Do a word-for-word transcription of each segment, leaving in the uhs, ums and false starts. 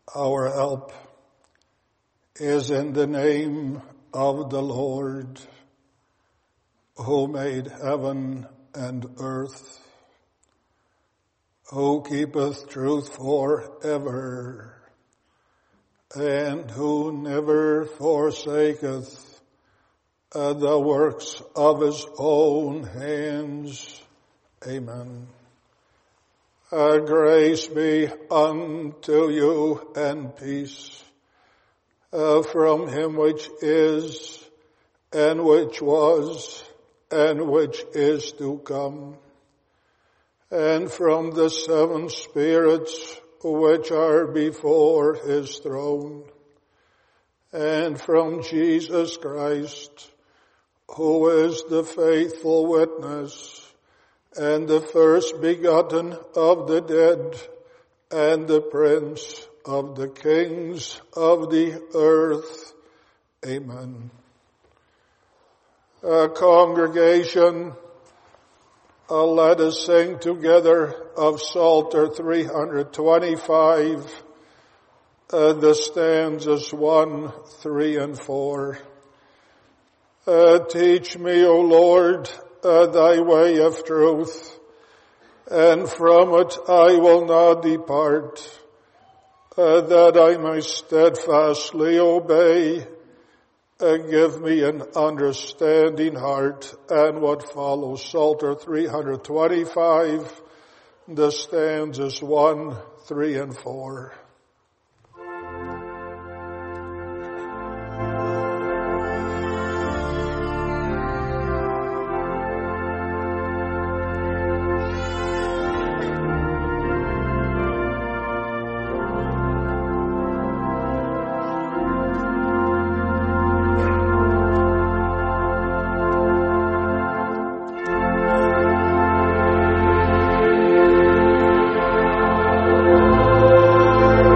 Our help is in the name of the Lord, who made heaven and earth, who keepeth truth forever, and who never forsaketh uh, the works of his own hands. Amen. Uh, grace be unto you and peace uh, from him which is, and which was, and which is to come, and from the seven spirits which are before his throne, and from Jesus Christ, who is the faithful witness, and the first begotten of the dead, and the prince of the kings of the earth. Amen. A congregation, uh, let us sing together of Psalter three twenty-five, uh, the stanzas one, three, and four. Uh, teach me, O Lord, Uh, thy way of truth, and from it I will not depart, uh, that I may steadfastly obey. Uh, give me an understanding heart. And what follows, Psalter three twenty-five, the stanzas one, three, and four. Thank you.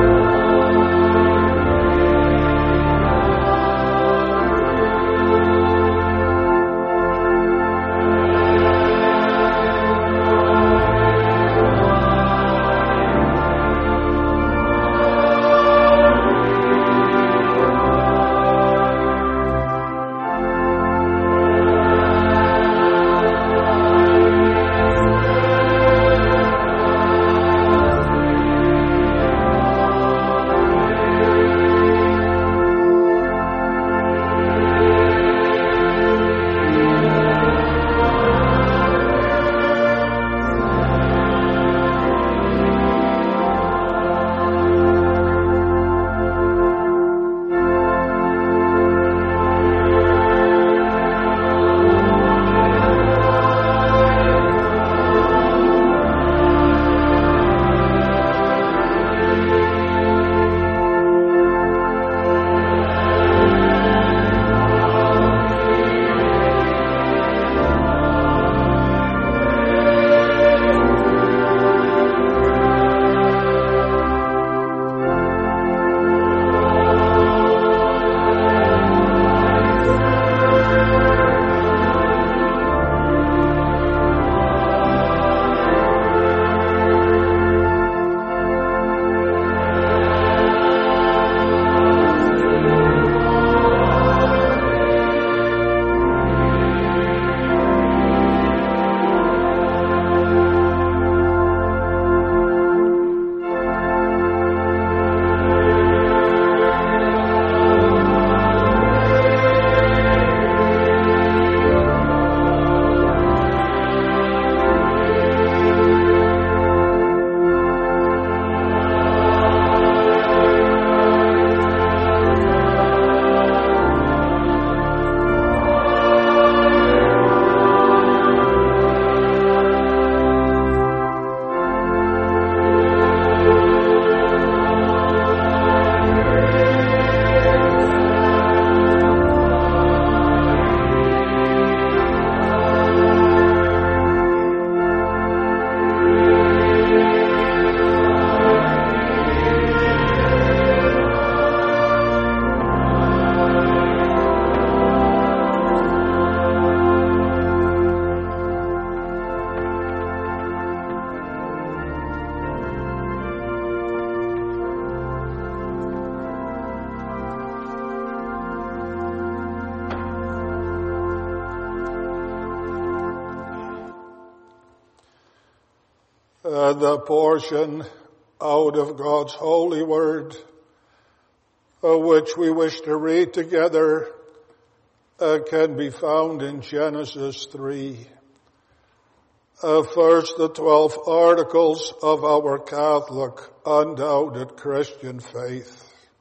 Uh, the portion out of God's holy word, uh, which we wish to read together, uh, can be found in Genesis three. Uh, first, the twelve articles of our Catholic, undoubted Christian faith.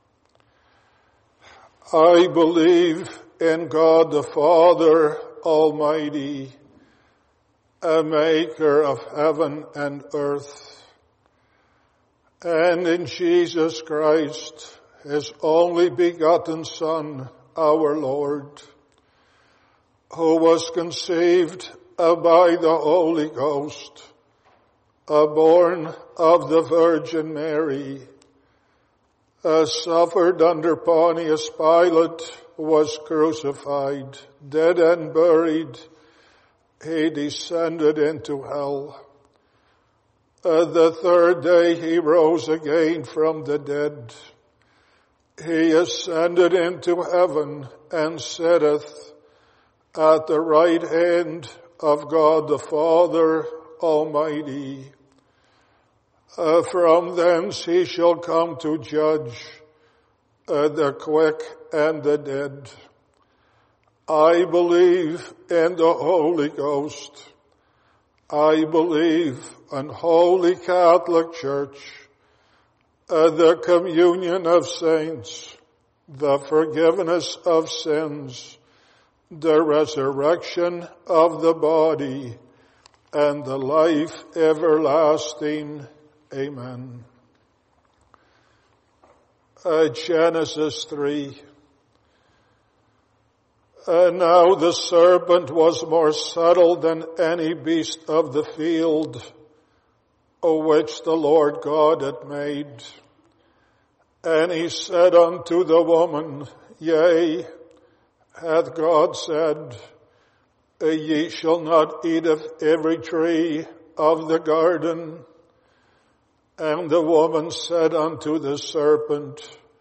I believe in God the Father Almighty, a maker of heaven and earth, and in Jesus Christ, his only begotten Son, our Lord, who was conceived by the Holy Ghost, uh, born of the Virgin Mary, uh, suffered under Pontius Pilate, was crucified, dead and buried. He descended into hell. Uh, the third day he rose again from the dead. He ascended into heaven and sitteth at the right hand of God the Father Almighty. Uh, from thence he shall come to judge uh, the quick and the dead. I believe in the Holy Ghost. I believe in Holy Catholic Church, uh, the communion of saints, the forgiveness of sins, the resurrection of the body, and the life everlasting. Amen. Uh, Genesis three. Uh, now the serpent was more subtle than any beast of the field, which the Lord God had made. And he said unto the woman, Yea, hath God said, Ye shall not eat of every tree of the garden? And the woman said unto the serpent,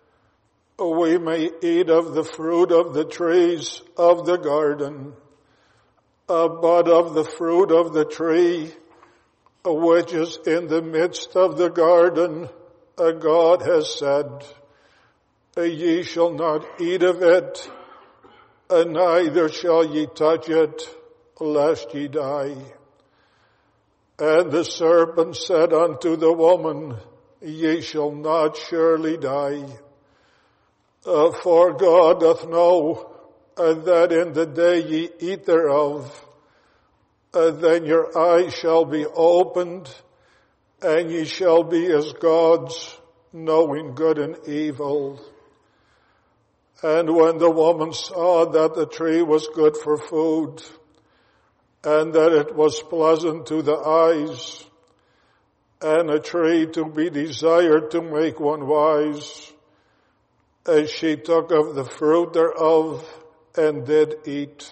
We may eat of the fruit of the trees of the garden, uh, but of the fruit of the tree uh, which is in the midst of the garden, uh, God has said, uh, Ye shall not eat of it, and neither shall ye touch it, lest ye die. And the serpent said unto the woman, Ye shall not surely die. Uh, for God doth know uh, that in the day ye eat thereof, uh, then your eyes shall be opened, and ye shall be as gods, knowing good and evil. And when the woman saw that the tree was good for food, and that it was pleasant to the eyes, and a tree to be desired to make one wise, as she took of the fruit thereof, and did eat,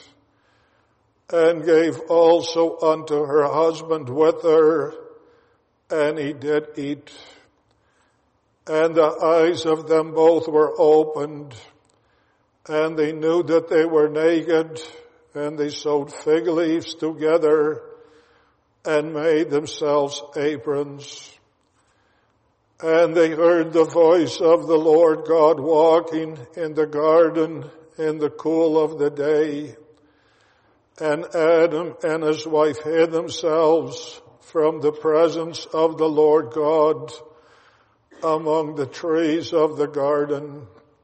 and gave also unto her husband with her, and he did eat. And the eyes of them both were opened, and they knew that they were naked, and they sewed fig leaves together, and made themselves aprons. And they heard the voice of the Lord God walking in the garden in the cool of the day. And Adam and his wife hid themselves from the presence of the Lord God among the trees of the garden.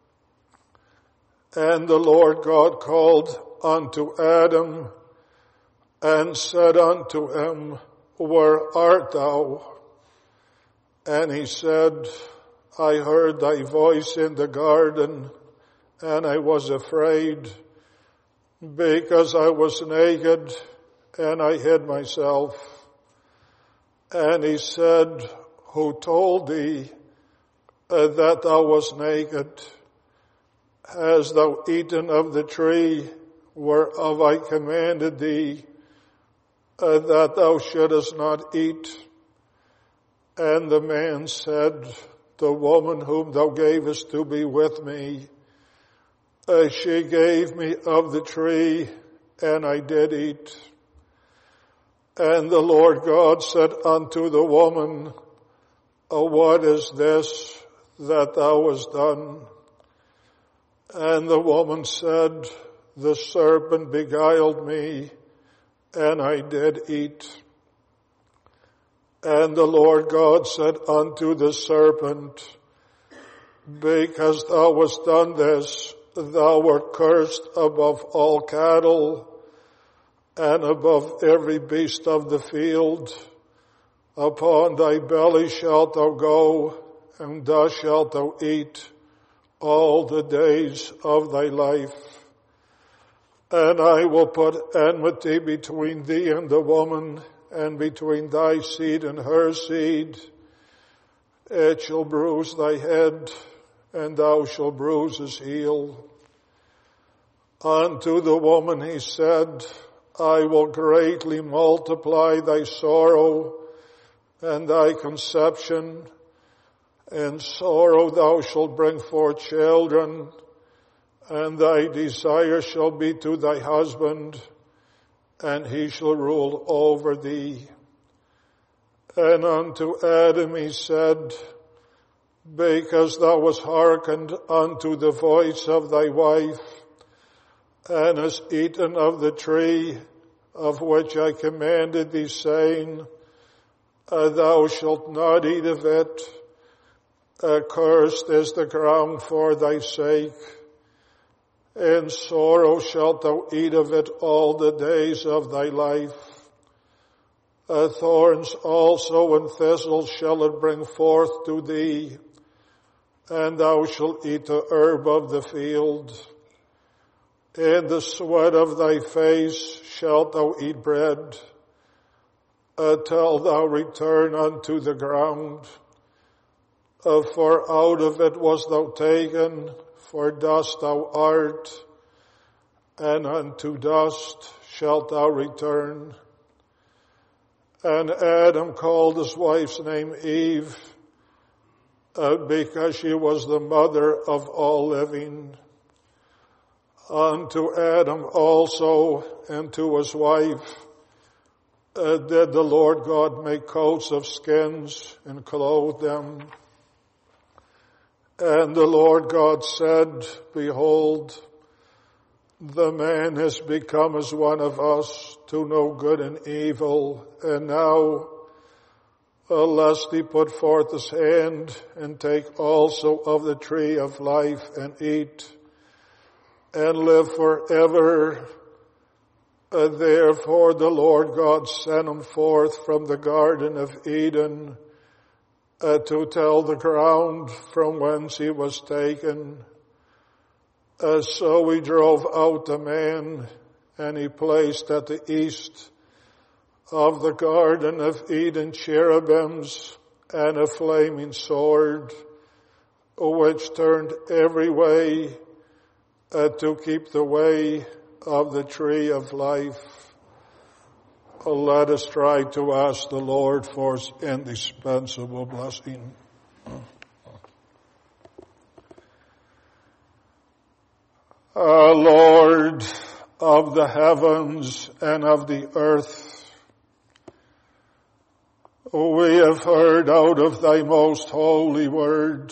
And the Lord God called unto Adam and said unto him, Where art thou? And he said, I heard thy voice in the garden, and I was afraid, because I was naked, and I hid myself. And he said, Who told thee uh, that thou wast naked? Hast thou eaten of the tree whereof I commanded thee uh, that thou shouldest not eat? And the man said, The woman whom thou gavest to be with me, uh, she gave me of the tree, and I did eat. And the Lord God said unto the woman, "Oh, what is this that thou hast done?" And the woman said, "The serpent beguiled me, and I did eat." And the Lord God said unto the serpent, "Because thou hast done this, thou art cursed above all cattle, and above every beast of the field. Upon thy belly shalt thou go, and dust shalt thou eat all the days of thy life. And I will put enmity between thee and the woman, and between thy seed and her seed. It shall bruise thy head, and thou shalt bruise his heel." Unto the woman he said, "I will greatly multiply thy sorrow and thy conception. In sorrow thou shalt bring forth children, and thy desire shall be to thy husband, and he shall rule over thee." And unto Adam he said, "Because thou hast hearkened unto the voice of thy wife, and hast eaten of the tree of which I commanded thee, saying, Thou shalt not eat of it. Accursed is the ground for thy sake. In sorrow shalt thou eat of it all the days of thy life. Thorns also and thistles shall it bring forth to thee, and thou shalt eat the herb of the field. In the sweat of thy face shalt thou eat bread, until thou return unto the ground. For out of it wast thou taken, for dust thou art, and unto dust shalt thou return." And Adam called his wife's name Eve, because she was the mother of all living. Unto Adam also and to his wife uh, did the Lord God make coats of skins and clothe them. And the Lord God said, "Behold, the man has become as one of us to know good and evil. And now, uh, lest he put forth his hand and take also of the tree of life and eat, and live forever." Uh, therefore the Lord God sent him forth from the Garden of Eden uh, to till the ground from whence he was taken. Uh, so he drove out the man, and he placed at the east of the Garden of Eden cherubims and a flaming sword, which turned every way Uh, to keep the way of the tree of life. Uh, let us try to ask the Lord for his indispensable blessing. Uh, Lord of the heavens and of the earth, we have heard out of thy most holy word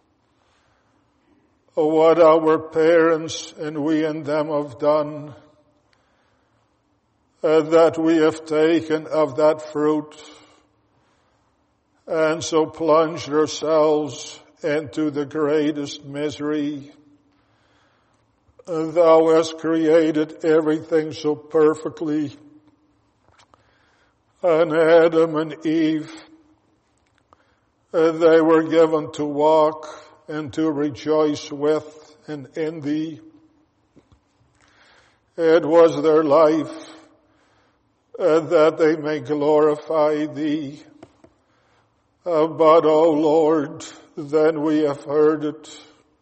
what our parents and we and them have done, uh, that we have taken of that fruit, and so plunged ourselves into the greatest misery. Uh, thou hast created everything so perfectly, and Adam and Eve, uh, they were given to walk and to rejoice with and in thee. It was their life uh, that they may glorify thee. Uh, but, O Lord, then we have heard it.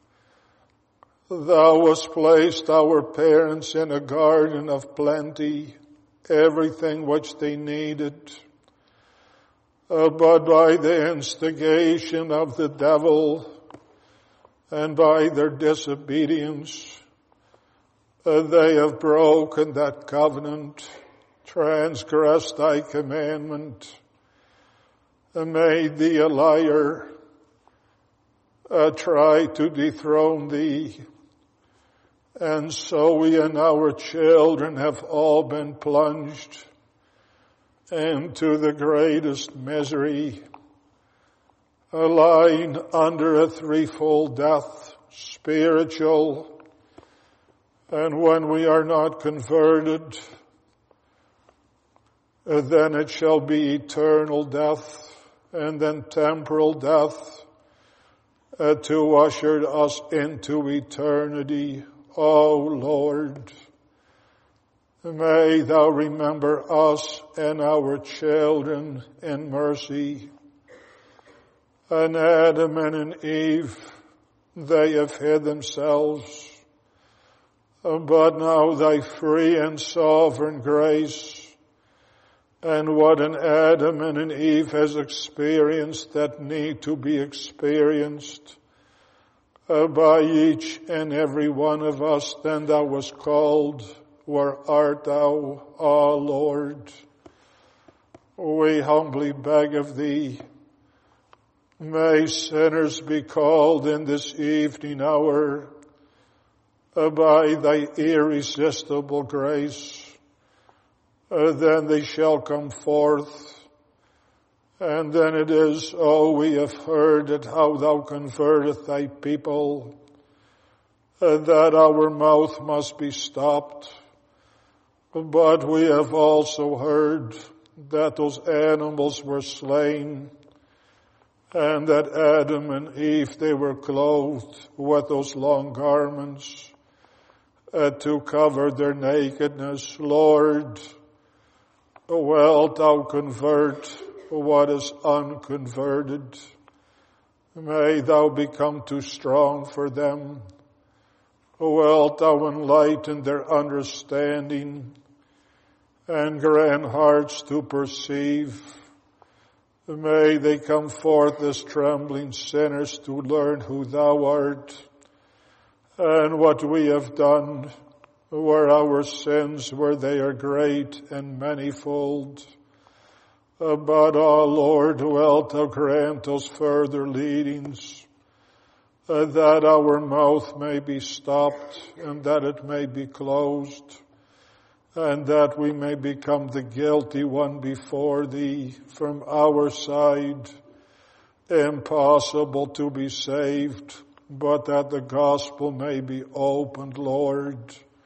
Thou hast placed our parents in a garden of plenty, everything which they needed. Uh, but by the instigation of the devil, and by their disobedience, uh, they have broken that covenant, transgressed thy commandment, and made thee a liar, uh, tried to dethrone thee. And so we and our children have all been plunged into the greatest misery, lying under a threefold death, spiritual, and when we are not converted, then it shall be eternal death, and then temporal death, uh, to usher us into eternity. O Lord, may thou remember us and our children in mercy. And Adam and an Eve, they have hid themselves, but now thy free and sovereign grace, and what an Adam and an Eve has experienced that need to be experienced uh, by each and every one of us, then thou wast called, where art thou, O Lord? We humbly beg of thee, may sinners be called in this evening hour uh, by thy irresistible grace. Uh, then they shall come forth. And then it is, oh, we have heard it, how thou convertest thy people, uh, that our mouth must be stopped. But we have also heard that those animals were slain, and that Adam and Eve, they were clothed with those long garments uh, to cover their nakedness. Lord, wilt thou convert what is unconverted? May thou become too strong for them. Wilt thou enlighten their understanding and grant hearts to perceive? May they come forth as trembling sinners to learn who thou art and what we have done, where our sins, where they are great and manifold. Uh, but, O Lord, wilt thou grant us further leadings, uh, that our mouth may be stopped and that it may be closed, and that we may become the guilty one before thee. From our side, impossible to be saved, but that the gospel may be opened, Lord.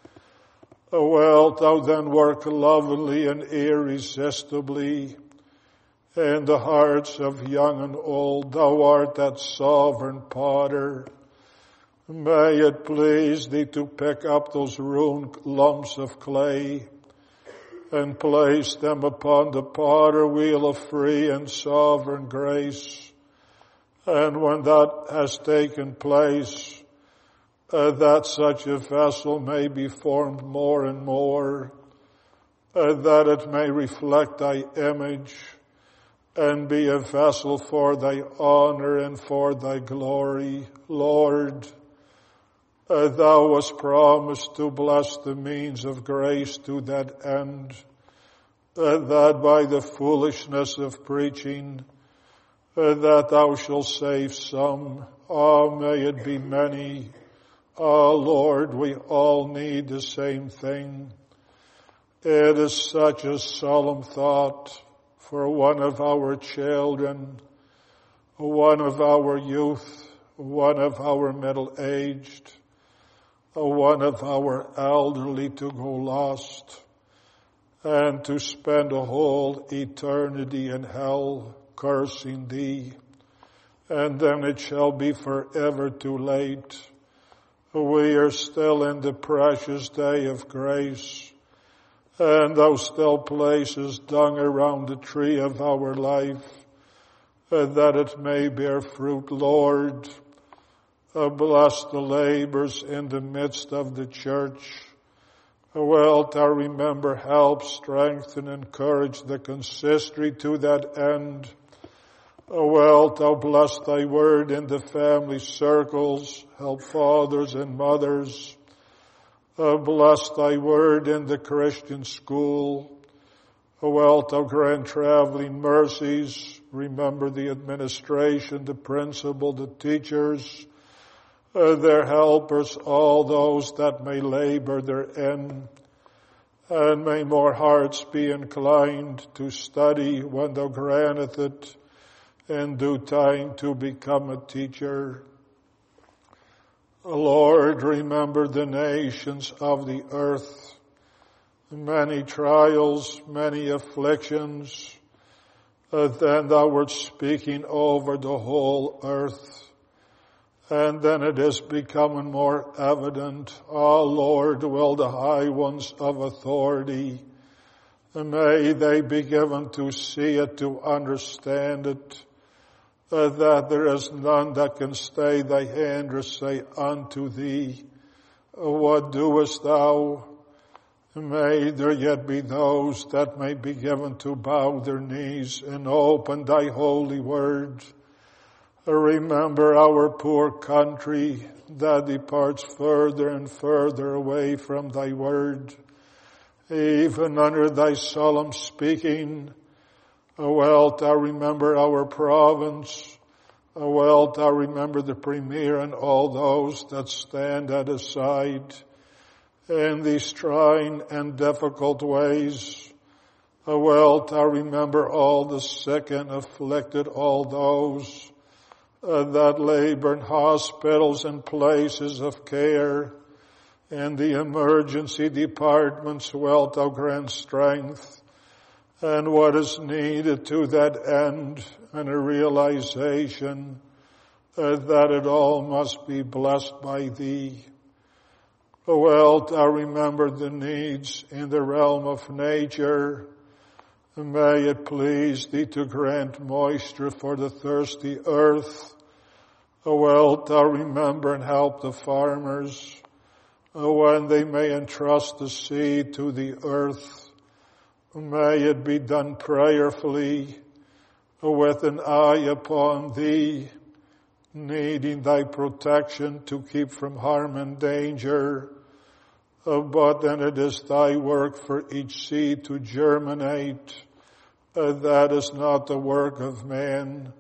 Wilt thou then work lovingly and irresistibly in the hearts of young and old? Thou art that sovereign potter. May it please thee to pick up those ruined lumps of clay and place them upon the potter wheel of free and sovereign grace. And when that has taken place, Uh, that such a vessel may be formed more and more, uh, that it may reflect thy image and be a vessel for thy honor and for thy glory. Lord, uh, thou hast promised to bless the means of grace to that end, uh, that by the foolishness of preaching, uh, that thou shalt save some. Oh, may it be many. Oh, Lord, we all need the same thing. It is such a solemn thought for one of our children, one of our youth, one of our middle-aged, one of our elderly to go lost and to spend a whole eternity in hell cursing thee. And then it shall be forever too late. We are still in the precious day of grace, and thou still places dung around the tree of our life, uh, that it may bear fruit. Lord, uh, bless the labors in the midst of the church. Wilt thou remember, help, strengthen, encourage the consistory to that end. Wilt thou bless thy word in the family circles, help fathers and mothers. Uh, bless thy word in the Christian school, O wealth of grand traveling mercies, remember the administration, the principal, the teachers, uh, their helpers, all those that may labor therein. And may more hearts be inclined to study when thou granteth it in due time to become a teacher. Lord, remember the nations of the earth, many trials, many afflictions, uh, then thou wert speaking over the whole earth. And then it is becoming more evident, ah, Lord, will the high ones of authority, may they be given to see it, to understand it, uh, that there is none that can stay thy hand or say unto thee, what doest thou? May there yet be those that may be given to bow their knees and open thy holy word. Remember our poor country that departs further and further away from thy word. Even under thy solemn speaking, wilt thou remember our province. Wilt thou remember the premier and all those that stand at his side in these trying and difficult ways. Wilt thou remember all the sick and afflicted, all those Uh, that labor in hospitals and places of care, and the emergency departments, wilt thou grant strength, and what is needed to that end, and a realization uh, that it all must be blessed by thee. Wilt thou remember the needs in the realm of nature. May it please thee to grant moisture for the thirsty earth. Wilt thou remember and help the farmers when they may entrust the seed to the earth. May it be done prayerfully with an eye upon thee, needing thy protection to keep from harm and danger. But then it is thy work for each seed to germinate. That is not the work of man,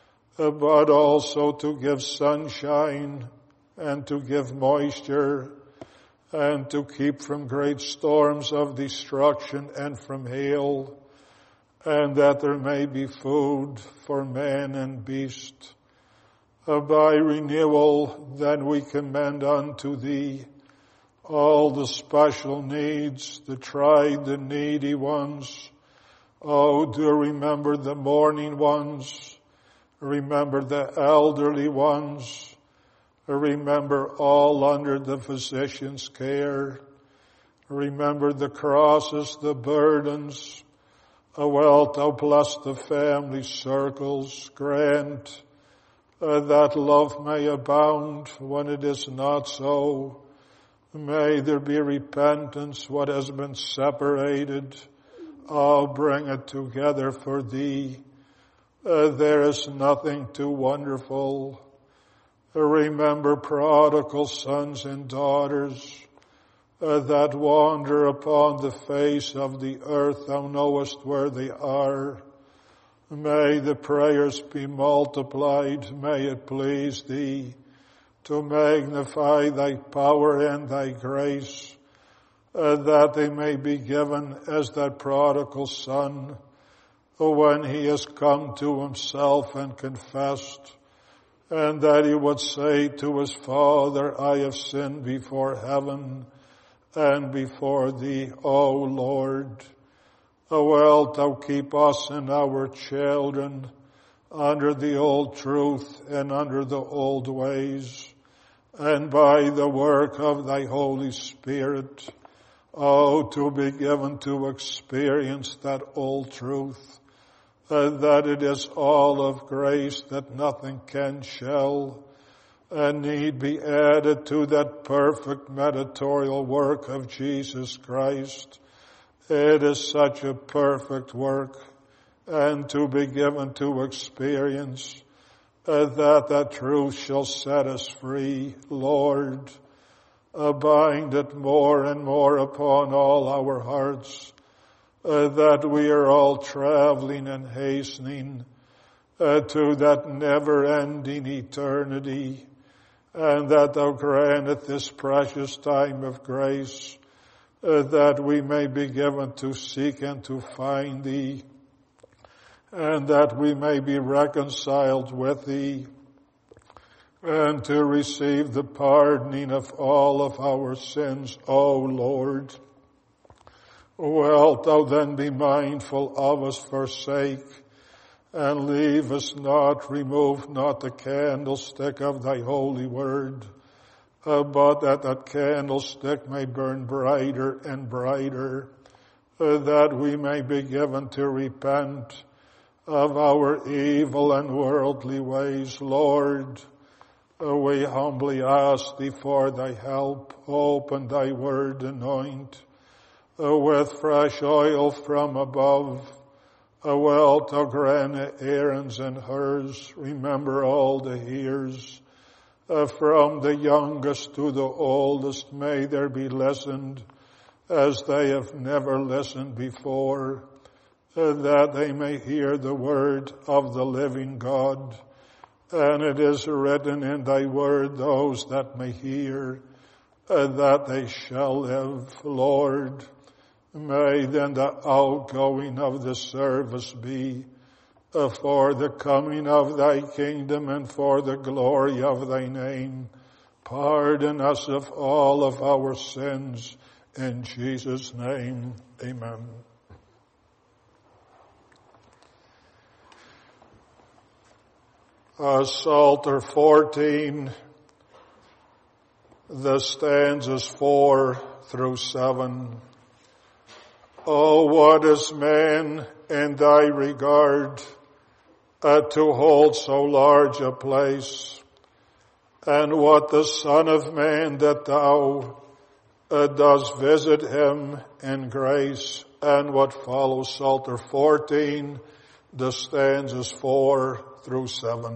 but also to give sunshine and to give moisture and to keep from great storms of destruction and from hail, and that there may be food for man and beast. By renewal, then we commend unto thee all the special needs, the tried, the needy ones. Oh, do remember the mourning ones. Remember the elderly ones. Remember all under the physician's care. Remember the crosses, the burdens. Oh, wilt thou bless the family circles. Grant uh, that love may abound when it is not so. May there be repentance, what has been separated. Oh, bring it together for thee. Uh, there is nothing too wonderful. Remember prodigal sons and daughters uh, that wander upon the face of the earth. Thou knowest where they are. May the prayers be multiplied. May it please thee to magnify thy power and thy grace, uh, that they may be given as that prodigal son, when he has come to himself and confessed, and that he would say to his father, I have sinned before heaven and before thee, O Lord. O wilt thou keep us and our children under the old truth and under the old ways, and by the work of thy Holy Spirit, oh, to be given to experience that old truth, uh, that it is all of grace, that nothing can, shall, and need be added to that perfect mediatorial work of Jesus Christ. It is such a perfect work, and to be given to experience uh, that that truth shall set us free. Lord, uh, bind it more and more upon all our hearts, uh, that we are all traveling and hastening uh, to that never-ending eternity, and that thou grantest this precious time of grace, uh, that we may be given to seek and to find thee, and that we may be reconciled with thee, and to receive the pardoning of all of our sins, O Lord. Wilt thou then be mindful of us, forsake, and leave us not, remove not the candlestick of thy holy word, uh, but that that candlestick may burn brighter and brighter, uh, that we may be given to repent of our evil and worldly ways. Lord, uh, we humbly ask thee for thy help. Open thy word, anoint uh, with fresh oil from above. Uh, wilt thou grant Aaron's and hers, remember all the hearers, uh, from the youngest to the oldest, may there be listened as they have never listened before, uh, that they may hear the word of the living God. And it is written in thy word, those that may hear, uh, that they shall live. Lord, may then the outgoing of the service be uh, for the coming of thy kingdom and for the glory of thy name. Pardon us of all of our sins. In Jesus' name, amen. Uh, Psalter fourteen, the stanzas four through seven. Oh, what is man in thy regard, uh, to hold so large a place? And what the Son of Man that thou uh, dost visit him in grace? And what follows, Psalter fourteen, the stanzas four through seven.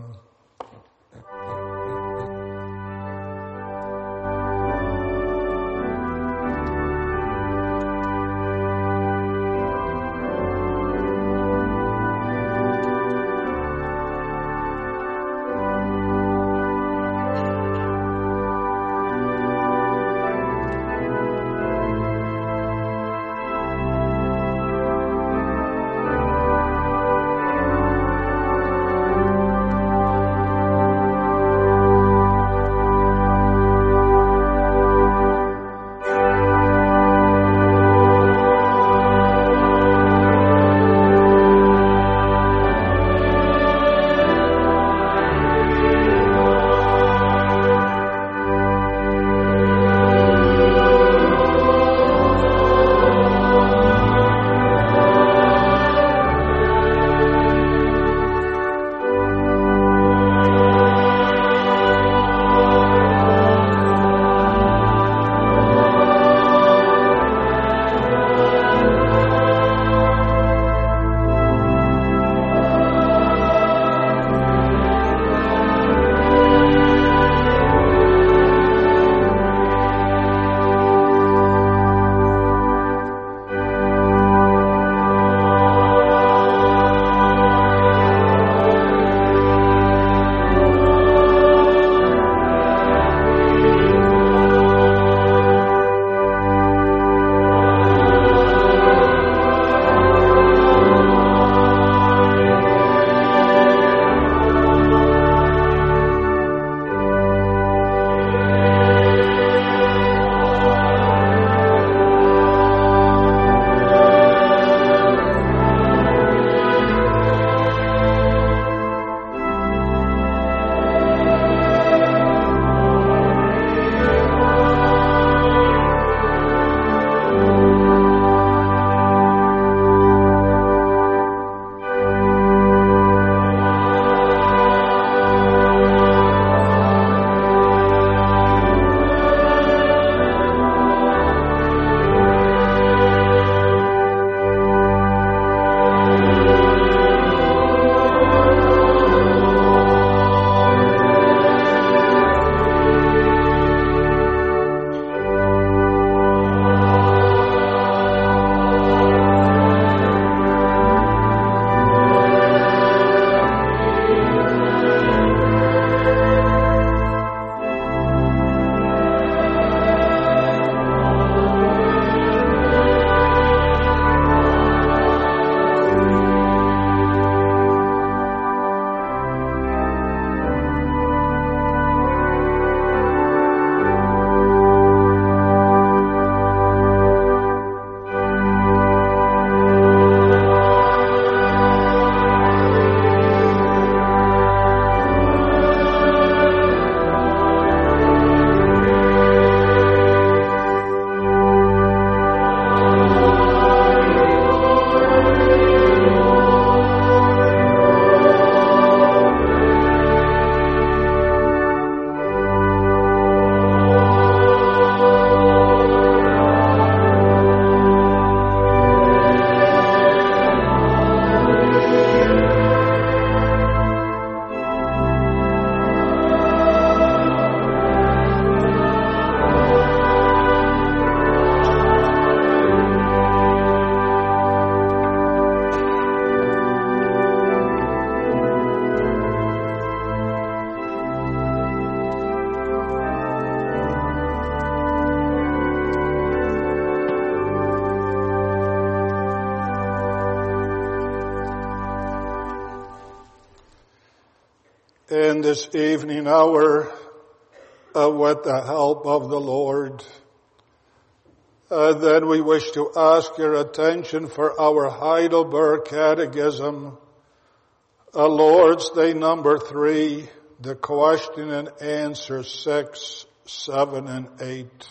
in this evening hour, uh, with the help of the Lord. Uh, then we wish to ask your attention for our Heidelberg Catechism, uh, Lord's Day number three, the question and answer six, seven, and eight.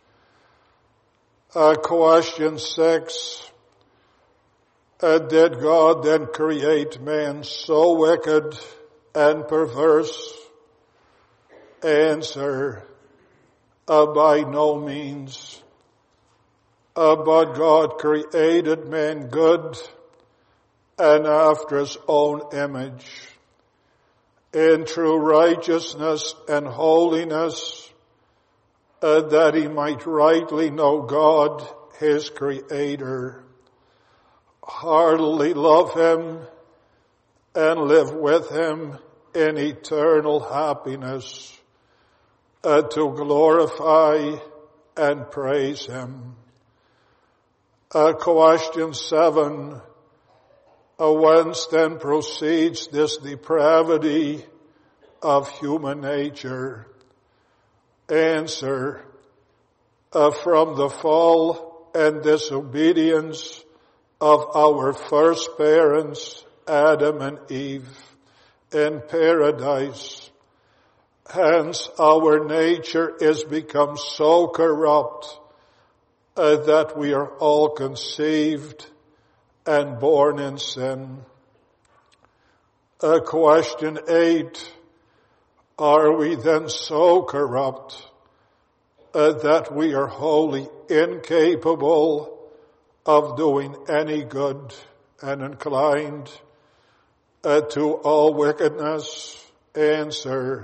Uh, question six, uh, did God then create man so wicked and perverse? Answer, uh, by no means. Uh, but God created man good and after his own image, in true righteousness and holiness, uh, that he might rightly know God, his Creator, heartily love him, and live with him in eternal happiness, uh, to glorify and praise him. Uh, question seven, uh, whence then proceeds this depravity of human nature? Answer, uh, from the fall and disobedience of our first parents, Adam and Eve, in paradise. Hence our nature is become so corrupt uh, that we are all conceived and born in sin. Uh, question eight, are we then so corrupt uh, that we are wholly incapable of doing any good and inclined uh, to all wickedness? Answer,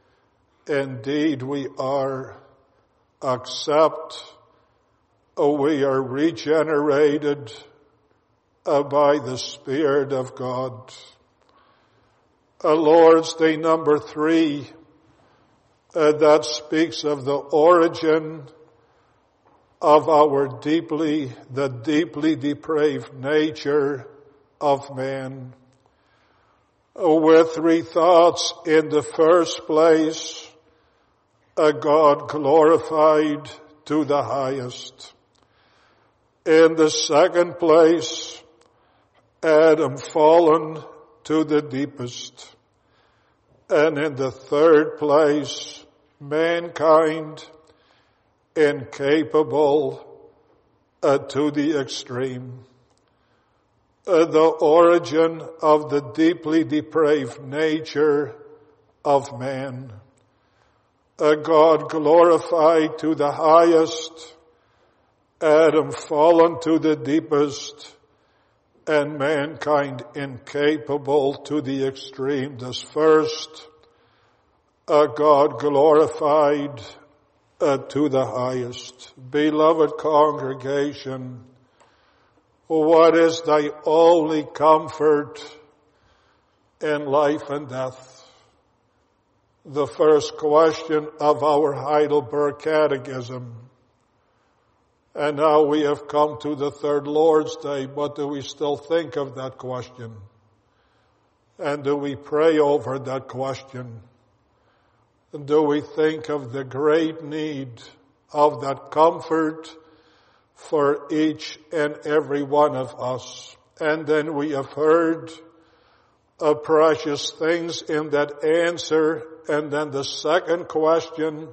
indeed we are, except uh, we are regenerated uh, by the Spirit of God. Uh, Lord's Day number three, uh, that speaks of the origin of our deeply, the deeply depraved nature of man. Uh, with three thoughts. In the first place, a God glorified to the highest. In the second place, Adam fallen to the deepest. And in the third place, mankind incapable uh, to the extreme. Uh, the origin of the deeply depraved nature of man. A God glorified to the highest, Adam fallen to the deepest, and mankind incapable to the extreme. This first, a God glorified uh, to the highest. Beloved congregation, what is thy only comfort in life and death? The first question of our Heidelberg Catechism. And now we have come to the third Lord's Day, but do we still think of that question? And do we pray over that question? And do we think of the great need of that comfort for each and every one of us? And then we have heard uh, precious things in that answer. And then the second question,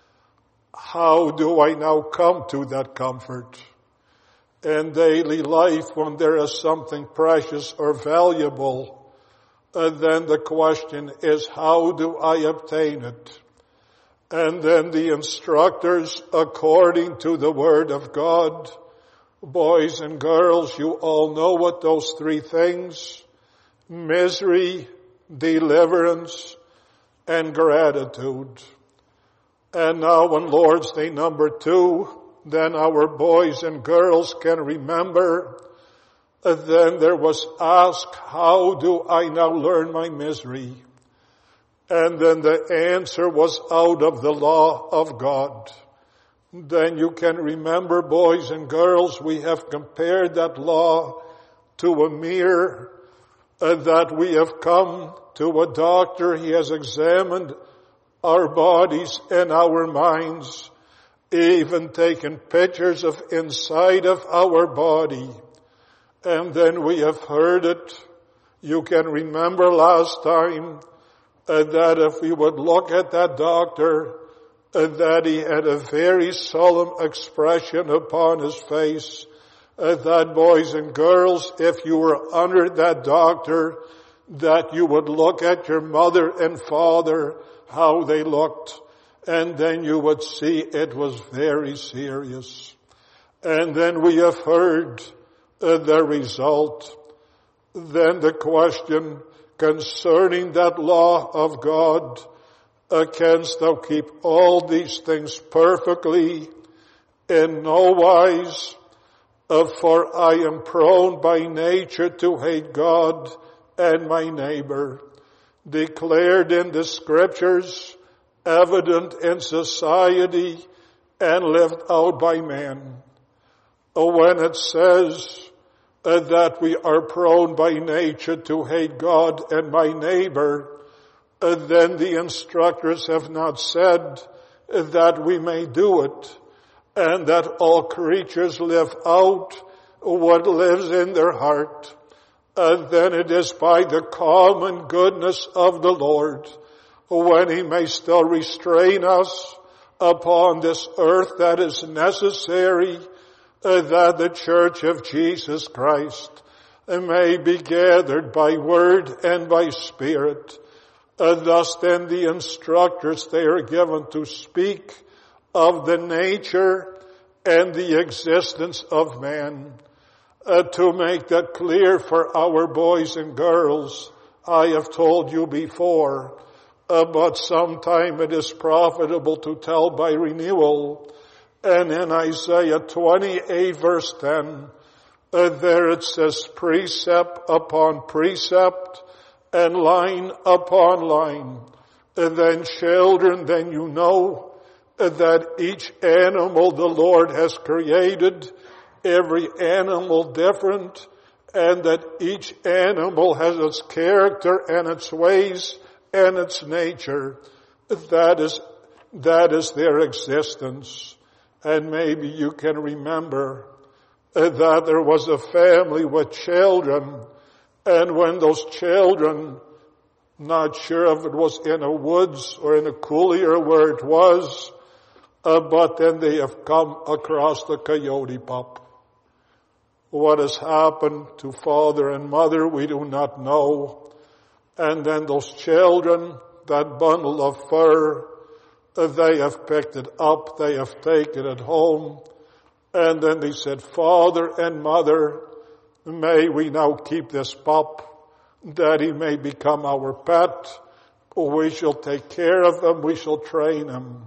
how do I now come to that comfort? In daily life, when there is something precious or valuable, uh, then the question is, how do I obtain it? And then the instructors, according to the Word of God, boys and girls, you all know what those three things, misery, deliverance, and gratitude. And now on Lord's Day number two, then our boys and girls can remember, uh, then there was asked, how do I now learn my misery? And then the answer was out of the law of God. Then you can remember, boys and girls, we have compared that law to a mirror uh, that we have come to a doctor. He has examined our bodies and our minds, even taken pictures of inside of our body. And then we have heard it. You can remember last time uh, that if we would look at that doctor, uh, that he had a very solemn expression upon his face. Uh, that boys and girls, if you were under that doctor, that you would look at your mother and father, how they looked, and then you would see it was very serious. And then we have heard uh, the result. Then the question concerning that law of God, uh, canst thou keep all these things perfectly? In no wise. Uh, for I am prone by nature to hate God and my neighbor, declared in the scriptures, evident in society, and lived out by man. Uh, when it says uh, that we are prone by nature to hate God and my neighbor, uh, then the instructors have not said uh, that we may do it, and that all creatures live out what lives in their heart. And then it is by the common goodness of the Lord, when he may still restrain us upon this earth, that is necessary uh, that the church of Jesus Christ may be gathered by word and by spirit. Uh, thus then the instructors, they are given to speak of the nature and the existence of man. Uh, to make that clear for our boys and girls, I have told you before, uh, but sometime it is profitable to tell by renewal. And in Isaiah twenty-eight verse ten, uh, there it says precept upon precept and line upon line. And then children, then you know that each animal the Lord has created, every animal different, and that each animal has its character and its ways and its nature. That is, that is their existence. And maybe you can remember that there was a family with children, and when those children, not sure if it was in a woods or in a coulee or where it was, Uh, but then they have come across the coyote pup. What has happened to father and mother, we do not know. And then those children, that bundle of fur, uh, they have picked it up, they have taken it home. And then they said, Father and Mother, may we now keep this pup, that he may become our pet. We shall take care of him, we shall train him.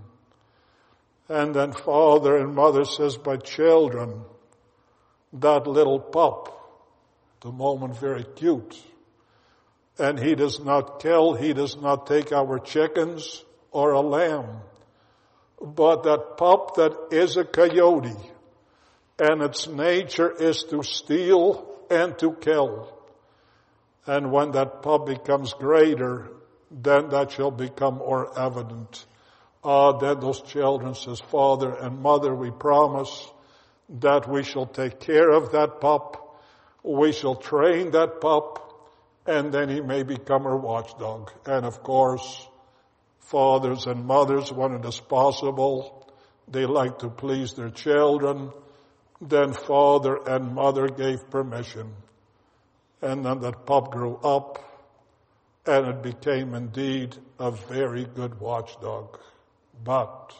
And then father and mother says, but children, that little pup, the moment very cute. And he does not kill, he does not take our chickens or a lamb. But that pup that is a coyote, and its nature is to steal and to kill. And when that pup becomes greater, then that shall become more evident. Ah, then those children says, Father and Mother, we promise that we shall take care of that pup. We shall train that pup, and then he may become our watchdog. And of course, fathers and mothers, when it is possible, they like to please their children. Then father and mother gave permission. And then that pup grew up, and it became indeed a very good watchdog. But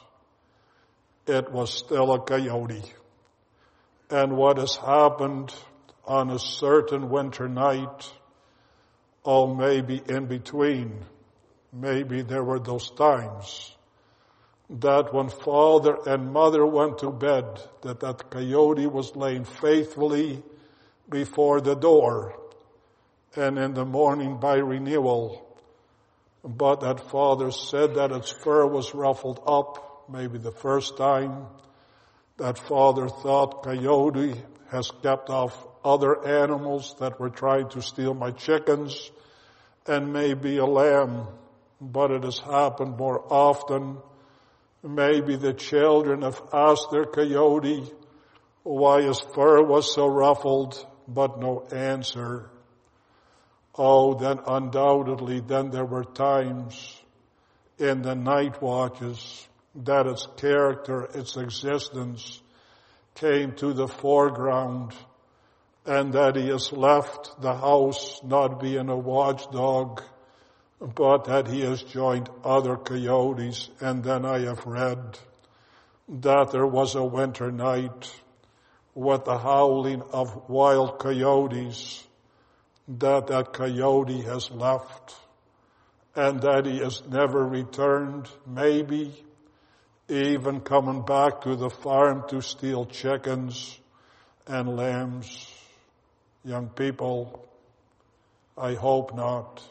it was still a coyote. And what has happened on a certain winter night, oh, maybe in between, maybe there were those times that when father and mother went to bed, that that coyote was laying faithfully before the door, and in the morning by renewal. But that father said that its fur was ruffled up, maybe the first time. That father thought coyote has kept off other animals that were trying to steal my chickens, and maybe a lamb, but it has happened more often. Maybe the children have asked their coyote why his fur was so ruffled, but no answer. Oh, then undoubtedly, then there were times in the night watches that its character, its existence came to the foreground, and that he has left the house not being a watchdog, but that he has joined other coyotes. And then I have read that there was a winter night with the howling of wild coyotes, that that coyote has left, and that he has never returned, maybe even coming back to the farm to steal chickens and lambs. Young people, I hope not.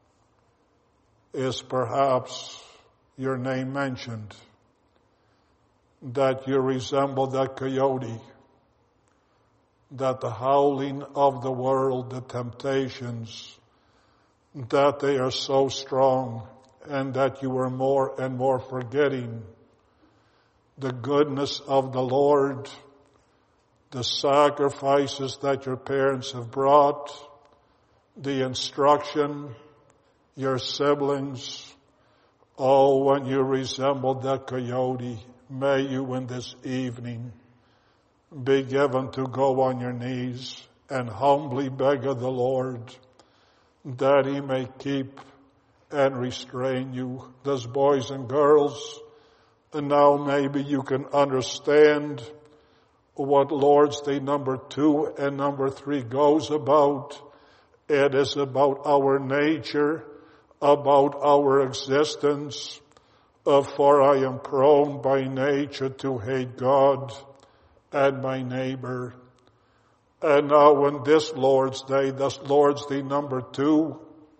Is perhaps your name mentioned, that you resemble that coyote, that the howling of the world, the temptations, that they are so strong, and that you are more and more forgetting the goodness of the Lord, the sacrifices that your parents have brought, the instruction, your siblings. Oh, when you resemble that coyote, may you in this evening be given to go on your knees and humbly beg of the Lord that he may keep and restrain you. Those boys and girls, and now maybe you can understand what Lord's Day number two and number three goes about. It is about our nature, about our existence. Uh, for I am prone by nature to hate God and my neighbor. And now in this Lord's Day, this Lord's Day number two,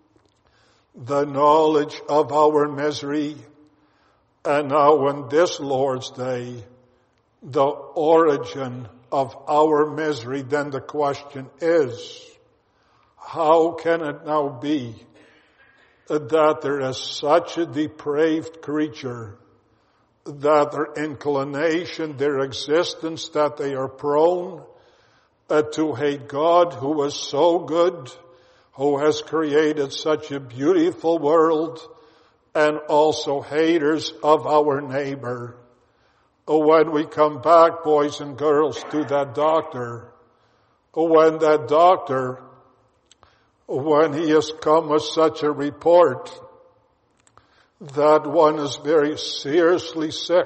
the knowledge of our misery. And now in this Lord's Day, the origin of our misery. Then the question is, how can it now be that there is such a depraved creature, that their inclination, their existence, that they are prone uh, to hate God, who is so good, who has created such a beautiful world, and also haters of our neighbor. When we come back, boys and girls, to that doctor, when that doctor, when he has come with such a report that one is very seriously sick,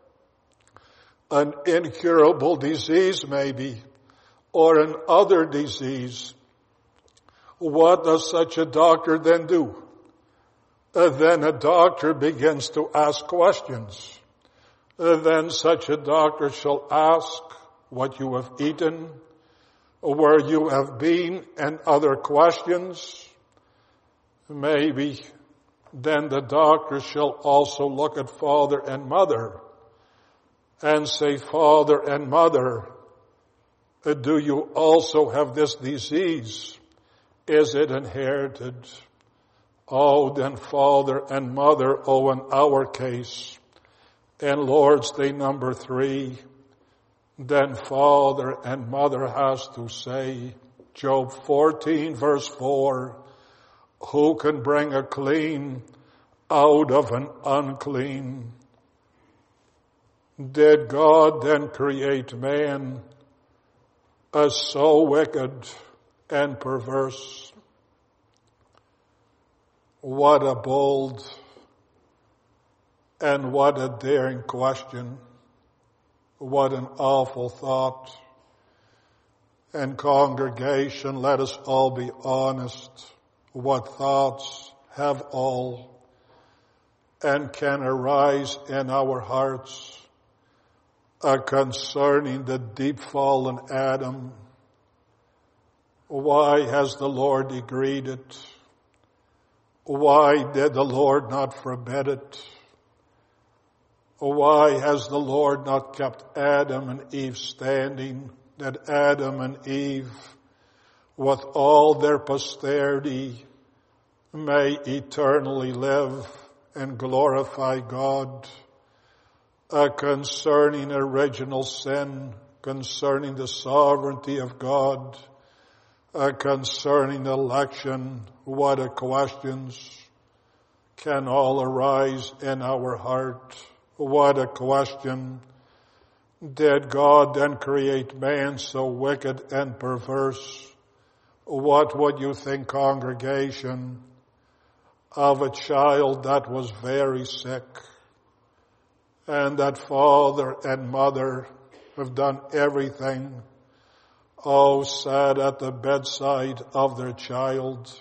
an incurable disease maybe, or an other disease, what does such a doctor then do? Uh, then a doctor begins to ask questions. Uh, then such a doctor shall ask what you have eaten, where you have been, and other questions. Maybe then the doctor shall also look at father and mother and say, Father and mother, uh, do you also have this disease? Is it inherited? Oh, then father and mother, oh, in our case, in Lord's Day number three, then father and mother has to say, Job fourteen verse four, who can bring a clean out of an unclean? Did God then create man as so wicked and perverse? What a bold and what a daring question. What an awful thought. And congregation, let us all be honest. What thoughts have all and can arise in our hearts uh, concerning the deep fallen Adam? Why has the Lord decreed it? Why did the Lord not forbid it? Why has the Lord not kept Adam and Eve standing that Adam and Eve, with all their posterity, may eternally live and glorify God. Uh, concerning original sin, concerning the sovereignty of God, uh, concerning election, what a questions can all arise in our heart. What a question. Did God then create man so wicked and perverse? What would you think, congregation, of a child that was very sick, and that father and mother have done everything, oh, sat at the bedside of their child,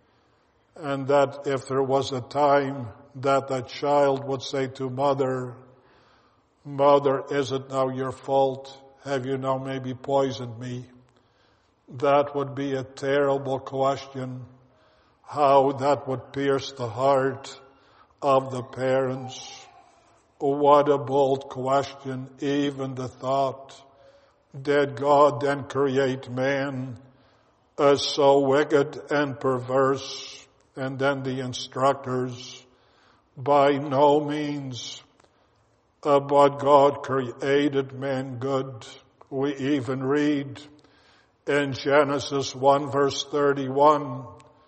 and that if there was a time that that child would say to mother, Mother, is it now your fault? Have you now maybe poisoned me? That would be a terrible question. How that would pierce the heart of the parents. What a bold question, even the thought. Did God then create man as so wicked and perverse? And then the instructors, by no means, uh, but God created man good. We even read in Genesis one verse thirty-one,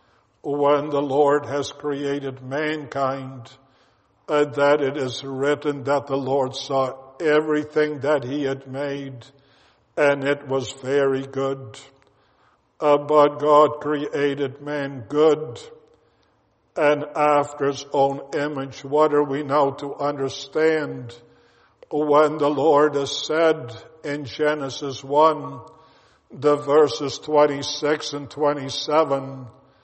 when the Lord has created mankind, uh, that it is written that the Lord saw everything that he had made, and it was very good. Uh, but God created man good, and after his own image. What are we now to understand when the Lord has said in Genesis one, the verses twenty-six and twenty-seven,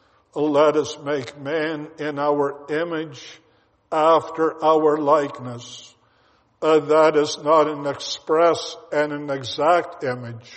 let us make man in our image after our likeness. Uh, that is not an express and an exact image,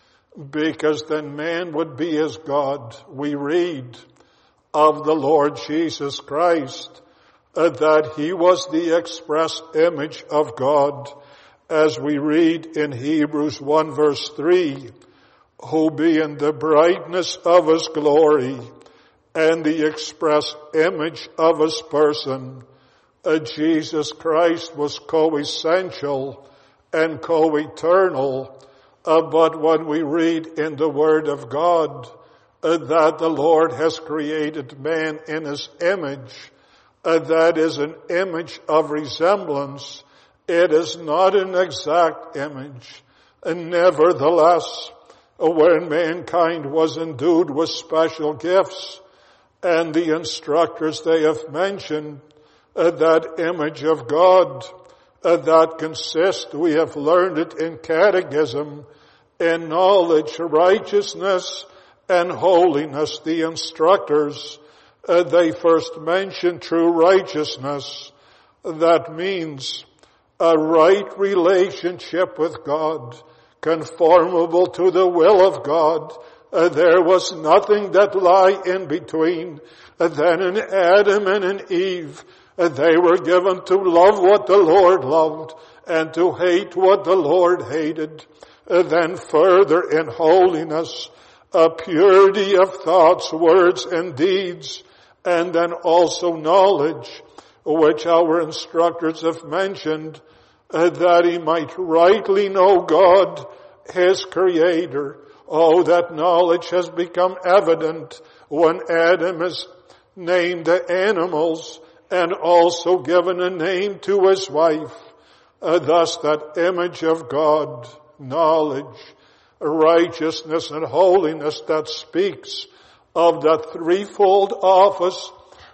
because then man would be as God. We read of the Lord Jesus Christ uh, that he was the express image of God, as we read in Hebrews one verse three, who being the brightness of his glory and the express image of his person, uh, Jesus Christ was co-essential and co-eternal. Uh, but when we read in the Word of God uh, that the Lord has created man in his image, uh, that is an image of resemblance. It is not an exact image. And nevertheless, uh, when mankind was endued with special gifts, and the instructors they have mentioned, uh, that image of God, uh, that consists, we have learned it in catechism, in knowledge, righteousness, and holiness. The instructors, uh, they first mention true righteousness. That means a right relationship with God, conformable to the will of God. Uh, there was nothing that lie in between. Uh, then in Adam and in Eve, uh, they were given to love what the Lord loved and to hate what the Lord hated. Uh, then further in holiness, a purity of thoughts, words, and deeds, and then also knowledge, which our instructors have mentioned, uh, that he might rightly know God, his Creator. Oh, that knowledge has become evident when Adam has named the animals and also given a name to his wife. Uh, thus that image of God, knowledge, righteousness, and holiness that speaks of the threefold office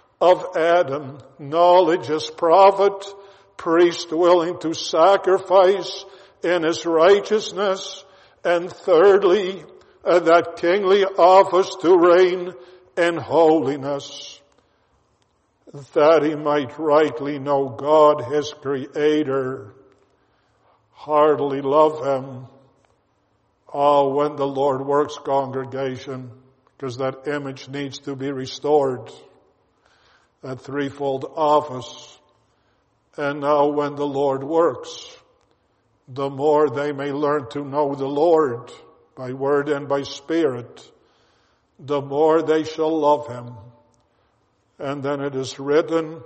of Adam. Knowledge as prophet, priest willing to sacrifice in his righteousness, and thirdly, uh, that kingly office to reign in holiness, that he might rightly know God, his Creator, heartily love him. Oh, when the Lord works, congregation, because that image needs to be restored, that threefold office. And now when the Lord works, the more they may learn to know the Lord, by word and by spirit, the more they shall love him. And then it is written,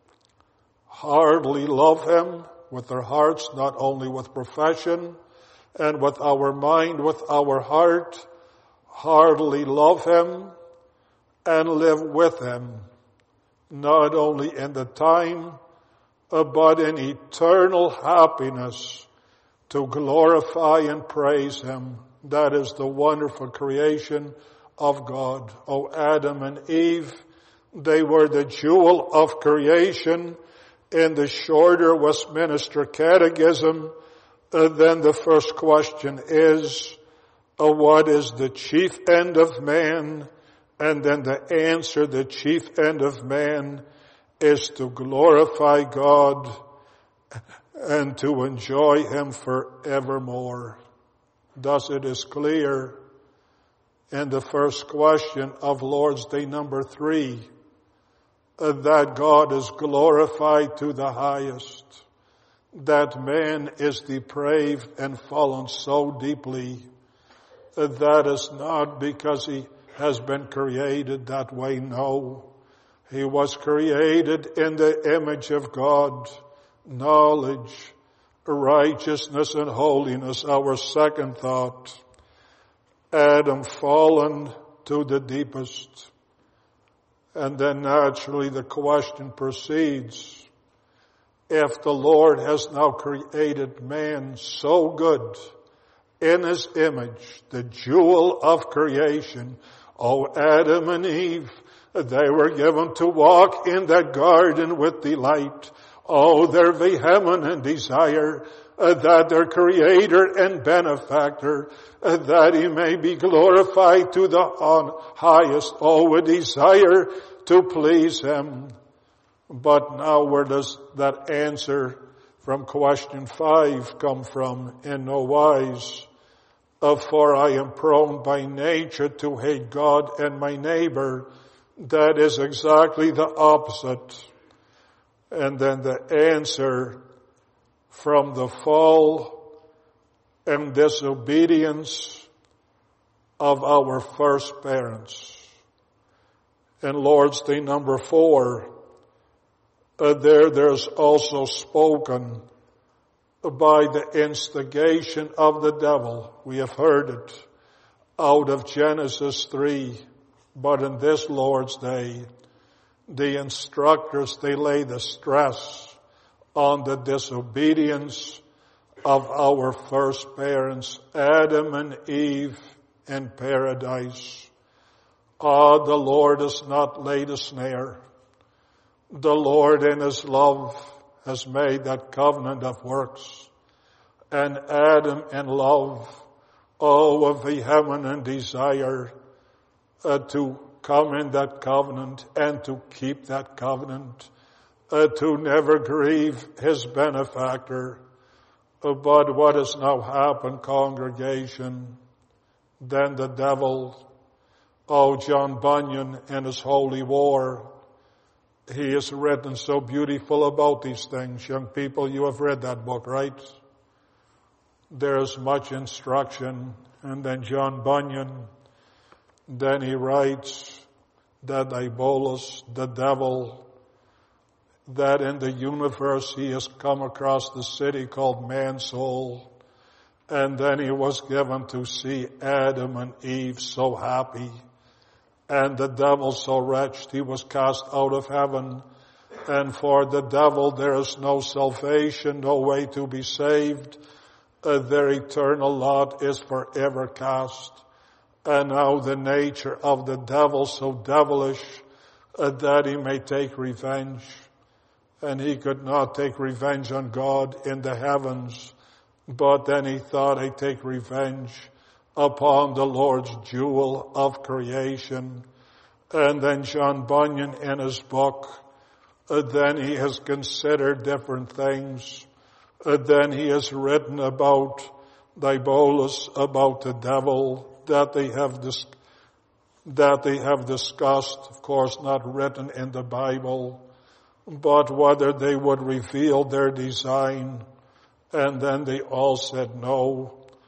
heartily love him with their hearts, not only with profession, and with our mind, with our heart, heartily love him and live with him, not only in the time, but in eternal happiness, to glorify and praise him. That is the wonderful creation of God. O Adam and Eve, they were the jewel of creation. In the shorter Westminster Catechism, uh, then the first question is, uh, what is the chief end of man? And then the answer, the chief end of man, is to glorify God and to enjoy him forevermore. Thus it is clear in the first question of Lord's Day number three, uh, that God is glorified to the highest, that man is depraved and fallen so deeply, uh, that is not because he has been created that way. No, he was created in the image of God. Knowledge, righteousness, and holiness, our second thought. Adam fallen to the deepest. And then naturally the question proceeds, if the Lord has now created man so good in his image, the jewel of creation, O Adam and Eve, they were given to walk in that garden with delight. Oh, their vehement desire uh, that their Creator and Benefactor, uh, that He may be glorified to the on highest. Oh, a desire to please Him. But now where does that answer from question five come from? In no wise. Uh, for I am prone by nature to hate God and my neighbor. That is exactly the opposite. And then the answer from the fall and disobedience of our first parents. In Lord's Day number four, uh, there there's also spoken by the instigation of the devil. We have heard it out of Genesis three, but in this Lord's Day, the instructors, they lay the stress on the disobedience of our first parents, Adam and Eve in paradise. Ah, the Lord has not laid a snare. The Lord in His love has made that covenant of works. And Adam in love, oh, a vehement desire uh, to come in that covenant and to keep that covenant, uh, to never grieve his benefactor. Uh, but what has now happened, congregation? Then the devil, oh, John Bunyan in his Holy War, he has written so beautiful about these things. Young people, you have read that book, right? There's much instruction. And then John Bunyan, then he writes that Diabolus, the devil, that in the universe he has come across the city called Mansoul, and then he was given to see Adam and Eve so happy, and the devil so wretched he was cast out of heaven. And for the devil there is no salvation, no way to be saved. Uh, their eternal lot is forever cast. And now the nature of the devil so devilish uh, that he may take revenge. And he could not take revenge on God in the heavens. But then he thought, I'd take revenge upon the Lord's jewel of creation. And then John Bunyan in his book, uh, then he has considered different things. Uh, then he has written about Diabolus, about the devil, that they have dis- that they have discussed, of course not written in the Bible, but whether they would reveal their design. And then they all said no.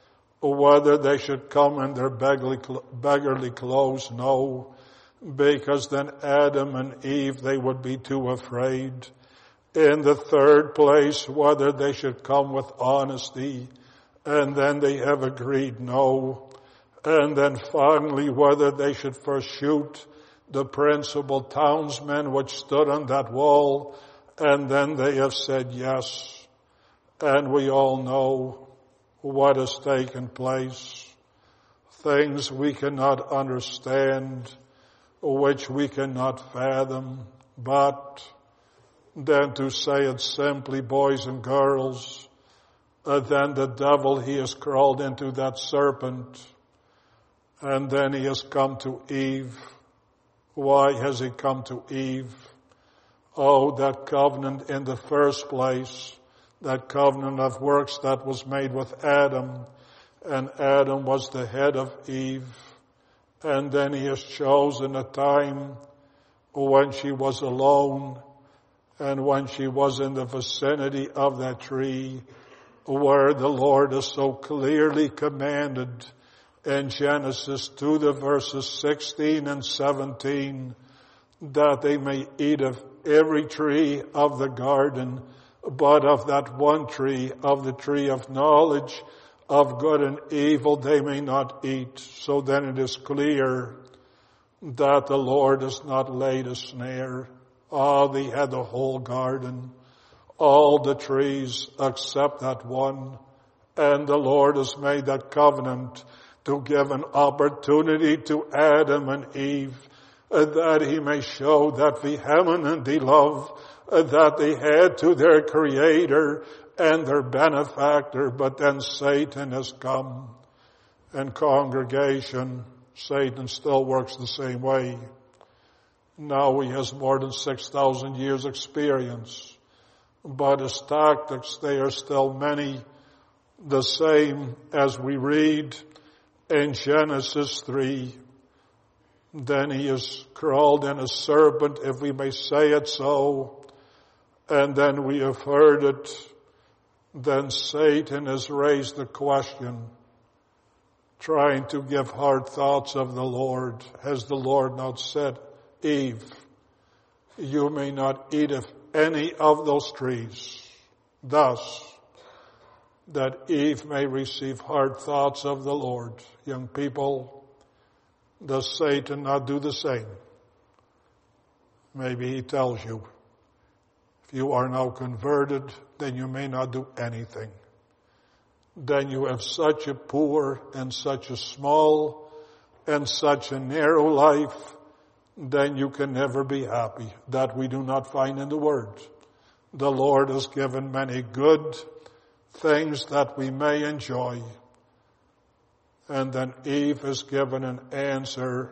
whether they should come in their beggarly, beggarly clothes. No, because then Adam and Eve, they would be too afraid. In the third place, whether they should come with honesty, and then they have agreed no. And then finally, whether they should first shoot the principal townsmen which stood on that wall, and then they have said yes. And we all know what has taken place. Things we cannot understand, which we cannot fathom, but then to say it simply, boys and girls, uh, then the devil, he has crawled into that serpent, and then he has come to Eve. Why has he come to Eve? Oh, that covenant in the first place, that covenant of works that was made with Adam, and Adam was the head of Eve, and then he has chosen a time when she was alone, and when she was in the vicinity of that tree, where the Lord has so clearly commanded in Genesis two, the verses sixteen and seventeen, that they may eat of every tree of the garden, but of that one tree, of the tree of knowledge of good and evil, they may not eat. So then it is clear that the Lord has not laid a snare. Oh, they had the whole garden, all the trees except that one. And the Lord has made that covenant to give an opportunity to Adam and Eve, uh, that he may show that vehement love uh, that they had to their Creator and their benefactor. But then Satan has come, and congregation, Satan still works the same way. Now he has more than six thousand years experience, but his tactics, they are still many the same as we read in Genesis three. Then he is crawled in a serpent, if we may say it so, and then we have heard it. Then Satan has raised the question, trying to give hard thoughts of the Lord. Has the Lord not said, Eve, you may not eat of any of those trees, thus that Eve may receive hard thoughts of the Lord? Young people, does Satan not do the same? Maybe he tells you, if you are now converted, then you may not do anything. Then you have such a poor and such a small and such a narrow life, then you can never be happy. That we do not find in the Word. The Lord has given many good things that we may enjoy. And then Eve has given an answer.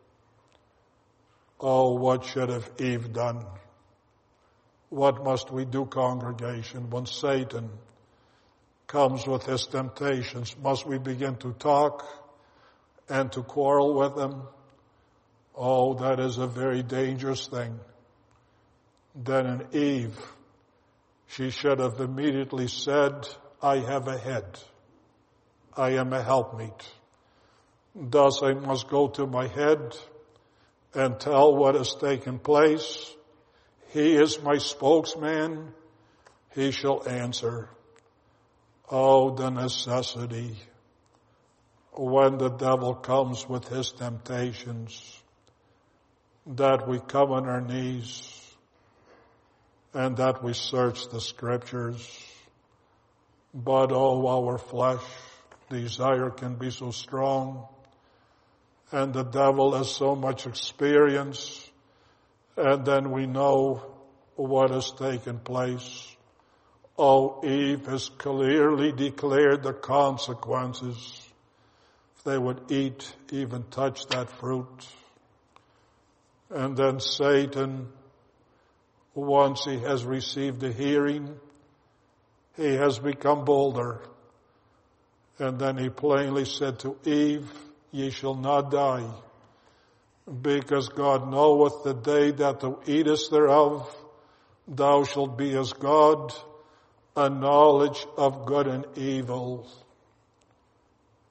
Oh, what should have Eve done? What must we do, congregation, when Satan comes with his temptations? Must we begin to talk and to quarrel with him? Oh, that is a very dangerous thing. Then in Eve, she should have immediately said, I have a head. I am a helpmeet. Thus I must go to my head and tell what has taken place. He is my spokesman. He shall answer. Oh, the necessity when the devil comes with his temptations, that we come on our knees and that we search the Scriptures. But oh, our flesh desire can be so strong, and the devil has so much experience, and then we know what has taken place. Oh, Eve has clearly declared the consequences if they would eat, even touch that fruit. And then Satan, once he has received the hearing, he has become bolder. And then he plainly said to Eve, ye shall not die, because God knoweth the day that thou eatest thereof, thou shalt be as God, a knowledge of good and evil.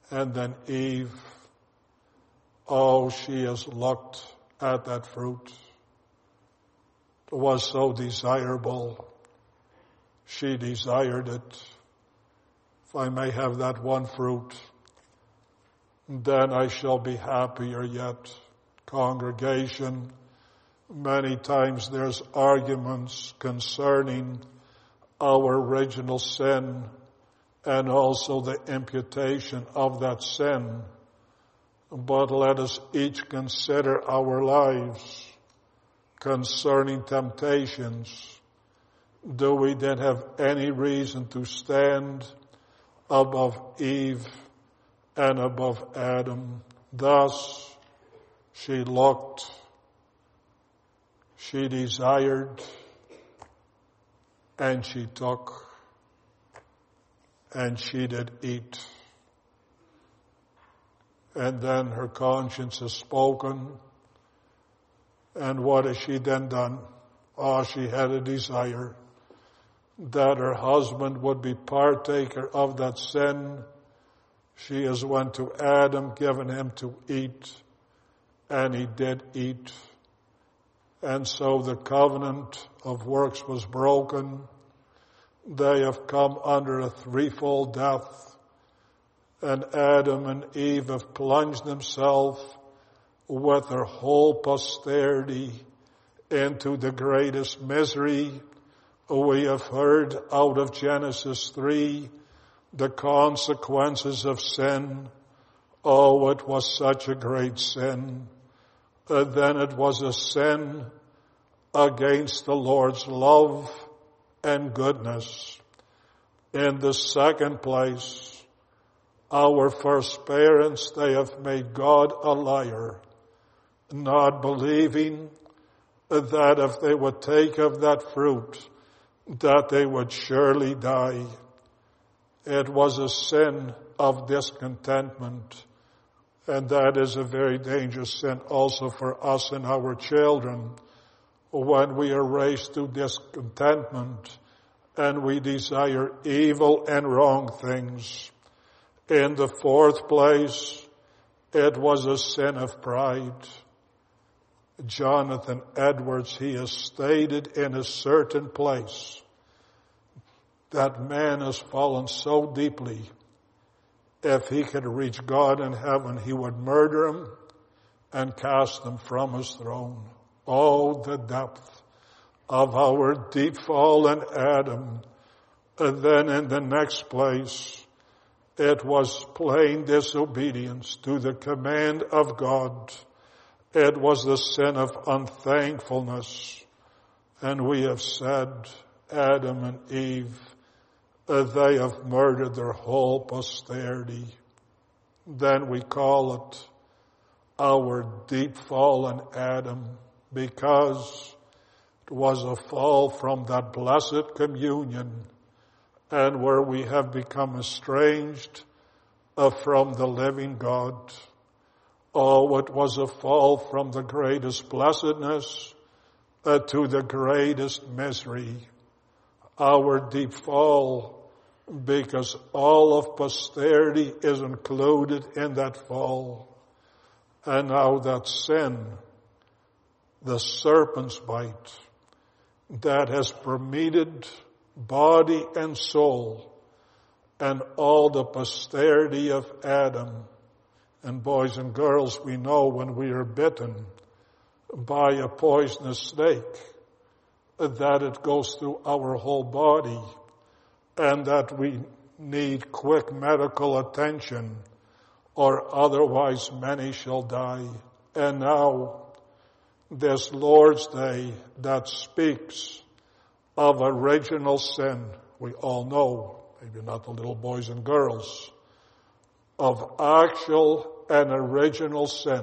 And then Eve, oh, she has looked at that fruit. It was so desirable. She desired it. If I may have that one fruit, then I shall be happier yet. Congregation, many times there's arguments concerning our original sin and also the imputation of that sin. But let us each consider our lives concerning temptations. Do we then have any reason to stand above Eve and above Adam? Thus, she looked, she desired, and she took, and she did eat. And then her conscience has spoken. And what has she then done? Oh, she had a desire that her husband would be partaker of that sin. She has went to Adam, given him to eat, and he did eat. And so the covenant of works was broken. They have come under a threefold death. And Adam and Eve have plunged themselves with their whole posterity into the greatest misery. We have heard out of Genesis three the consequences of sin. Oh, it was such a great sin. Uh, then it was a sin against the Lord's love and goodness. In the second place, our first parents, they have made God a liar, not believing that if they would take of that fruit, that they would surely die. It was a sin of discontentment, and that is a very dangerous sin also for us and our children. When we are raised to discontentment and we desire evil and wrong things. In the fourth place, it was a sin of pride. Jonathan Edwards, he has stated in a certain place that man has fallen so deeply, if he could reach God in heaven, he would murder him and cast him from his throne. Oh, the depth of our deep fall in Adam. And then in the next place, it was plain disobedience to the command of God. It was the sin of unthankfulness. And we have said, Adam and Eve, uh, they have murdered their whole posterity. Then we call it our deep fall in Adam, because it was a fall from that blessed communion, and where we have become estranged uh, from the living God. Oh, it was a fall from the greatest blessedness uh, to the greatest misery. Our deep fall, because all of posterity is included in that fall. And now that sin, the serpent's bite, that has permeated body and soul and all the posterity of Adam. And boys and girls, we know when we are bitten by a poisonous snake, that it goes through our whole body and that we need quick medical attention, or otherwise many shall die. And now, this Lord's Day that speaks of original sin, we all know, maybe not the little boys and girls, of actual and original sin.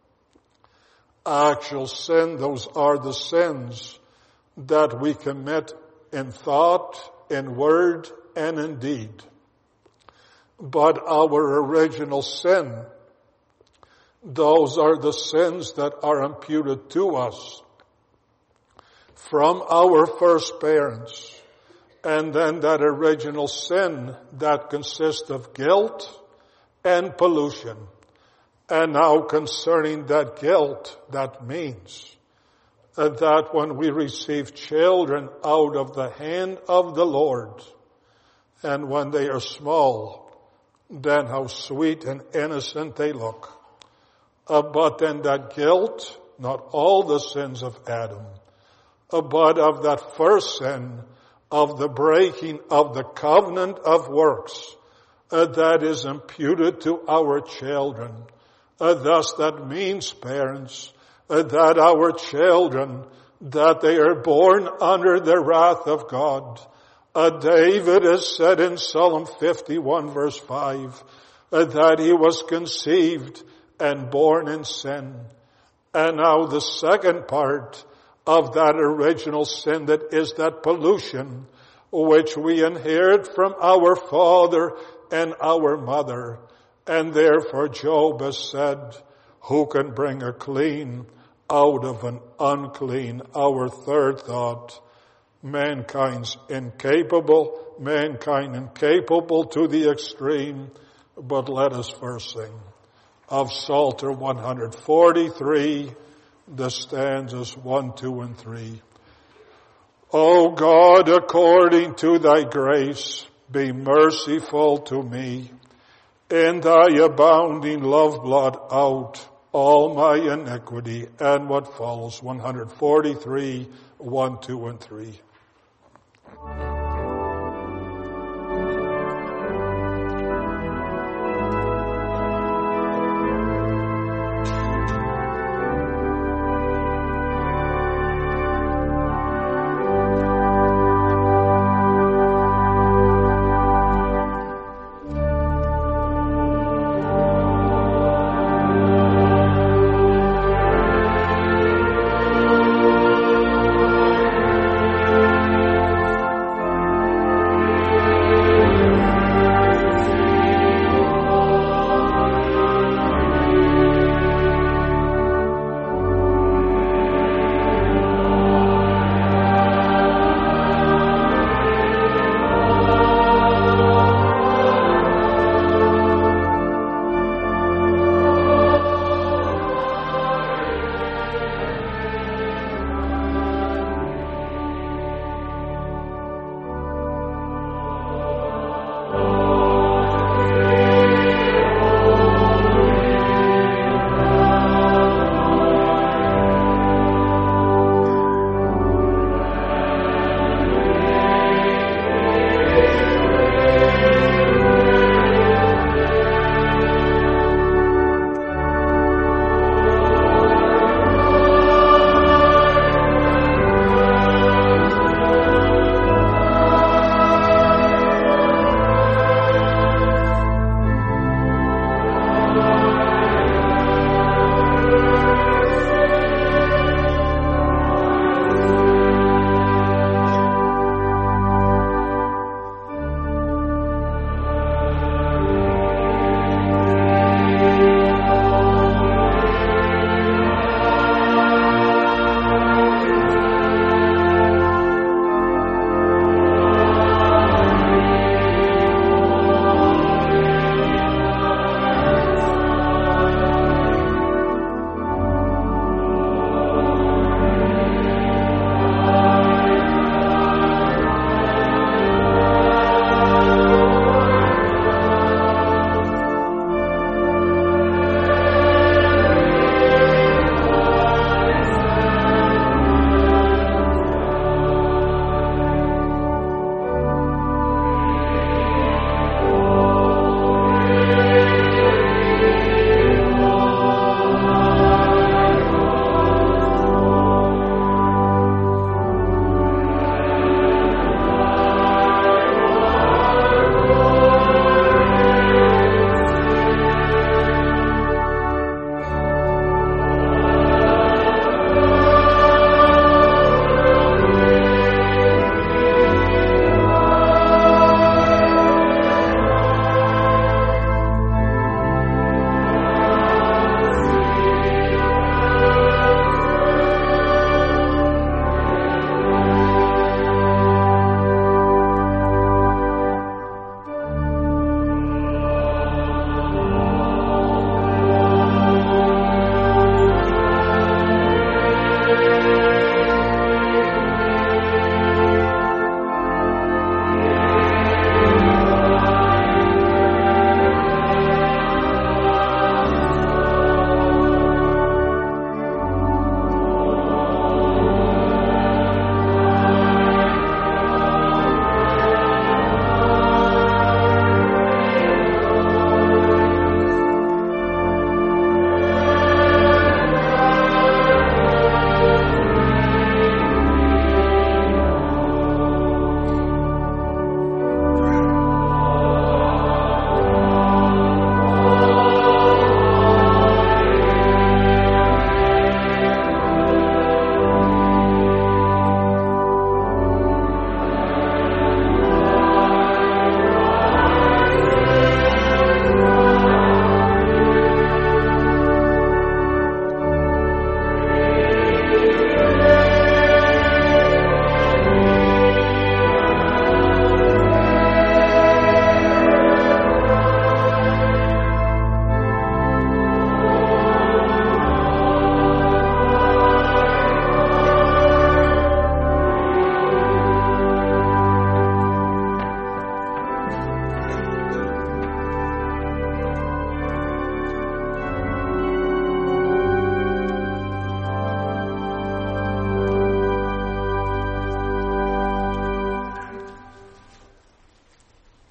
Actual sin, those are the sins that we commit in thought, in word, and in deed. But our original sin, those are the sins that are imputed to us from our first parents. And then that original sin that consists of guilt and pollution. And now concerning that guilt, that means that when we receive children out of the hand of the Lord, and when they are small, then how sweet and innocent they look. Uh, but then that guilt, not all the sins of Adam, uh, but of that first sin of the breaking of the covenant of works, uh, that is imputed to our children. Uh, thus that means, parents, uh, that our children, that they are born under the wrath of God. Uh, David has said in Psalm fifty-one verse five, uh, that he was conceived and born in sin. And now the second part of that original sin, that is that pollution which we inherit from our father and our mother. And therefore Job has said, who can bring a clean out of an unclean? Our third thought, mankind's incapable, mankind incapable to the extreme. But let us first sing of Psalter one forty-three, the stanzas one, two, and three. O God, according to thy grace, be merciful to me. In thy abounding love blot out all my iniquity. And what follows, one forty-three, one, two, and three. Thank you.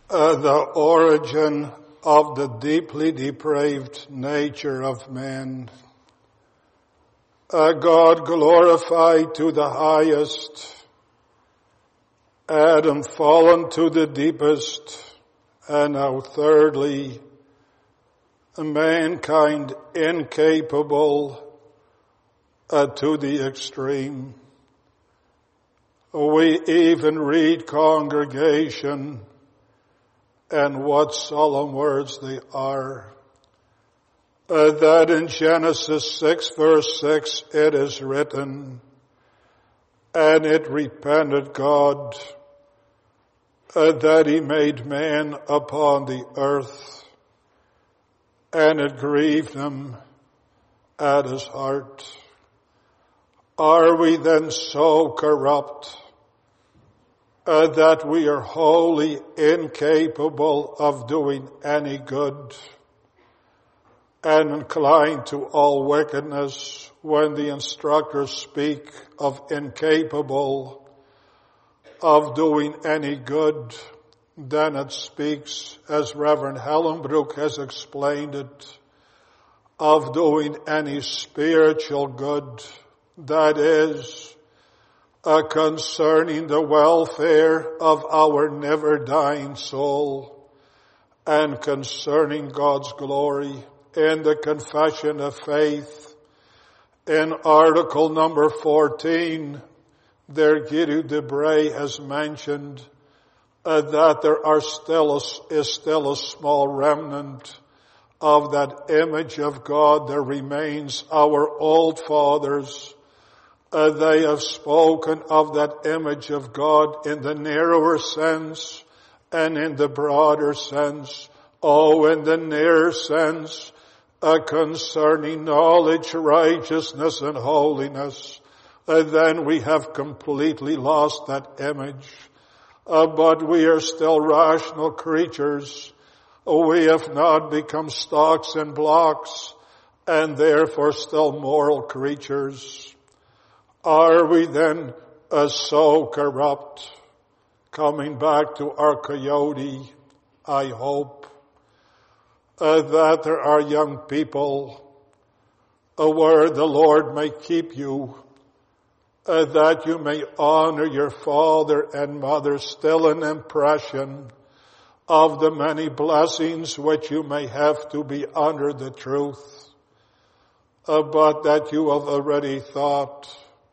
uh, the origin of the deeply depraved nature of man. Uh, God glorified to the highest, Adam fallen to the deepest, and now thirdly, mankind incapable uh, to the extreme. We even read, congregation, and what solemn words they are, uh, that in Genesis six verse six it is written, and it repented God uh, that he made man upon the earth, and it grieved him at his heart. Are we then so corrupt uh, that we are wholly incapable of doing any good and inclined to all wickedness? When the instructors speak of incapable of doing any good, then it speaks, as Reverend Hellenbrook has explained it, of doing any spiritual good, that is, uh, concerning the welfare of our never-dying soul and concerning God's glory. In the Confession of Faith, in article number fourteen, there Guido de Bray has mentioned uh, that there are still a, is still a small remnant of that image of God. There remains our old fathers. Uh, they have spoken of that image of God in the narrower sense and in the broader sense. Oh, in the nearer sense, uh, concerning knowledge, righteousness, and holiness, uh, then we have completely lost that image. Uh, but we are still rational creatures. We have not become stocks and blocks, and therefore still moral creatures. Are we then uh, so corrupt? Coming back to our coyote, I hope uh, that there are young people uh, where the Lord may keep you, uh, that you may honor your father and mother, still an impression of the many blessings which you may have to be under the truth, uh, but that you have already thought,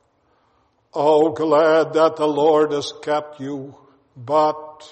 oh, glad that the Lord has kept you, but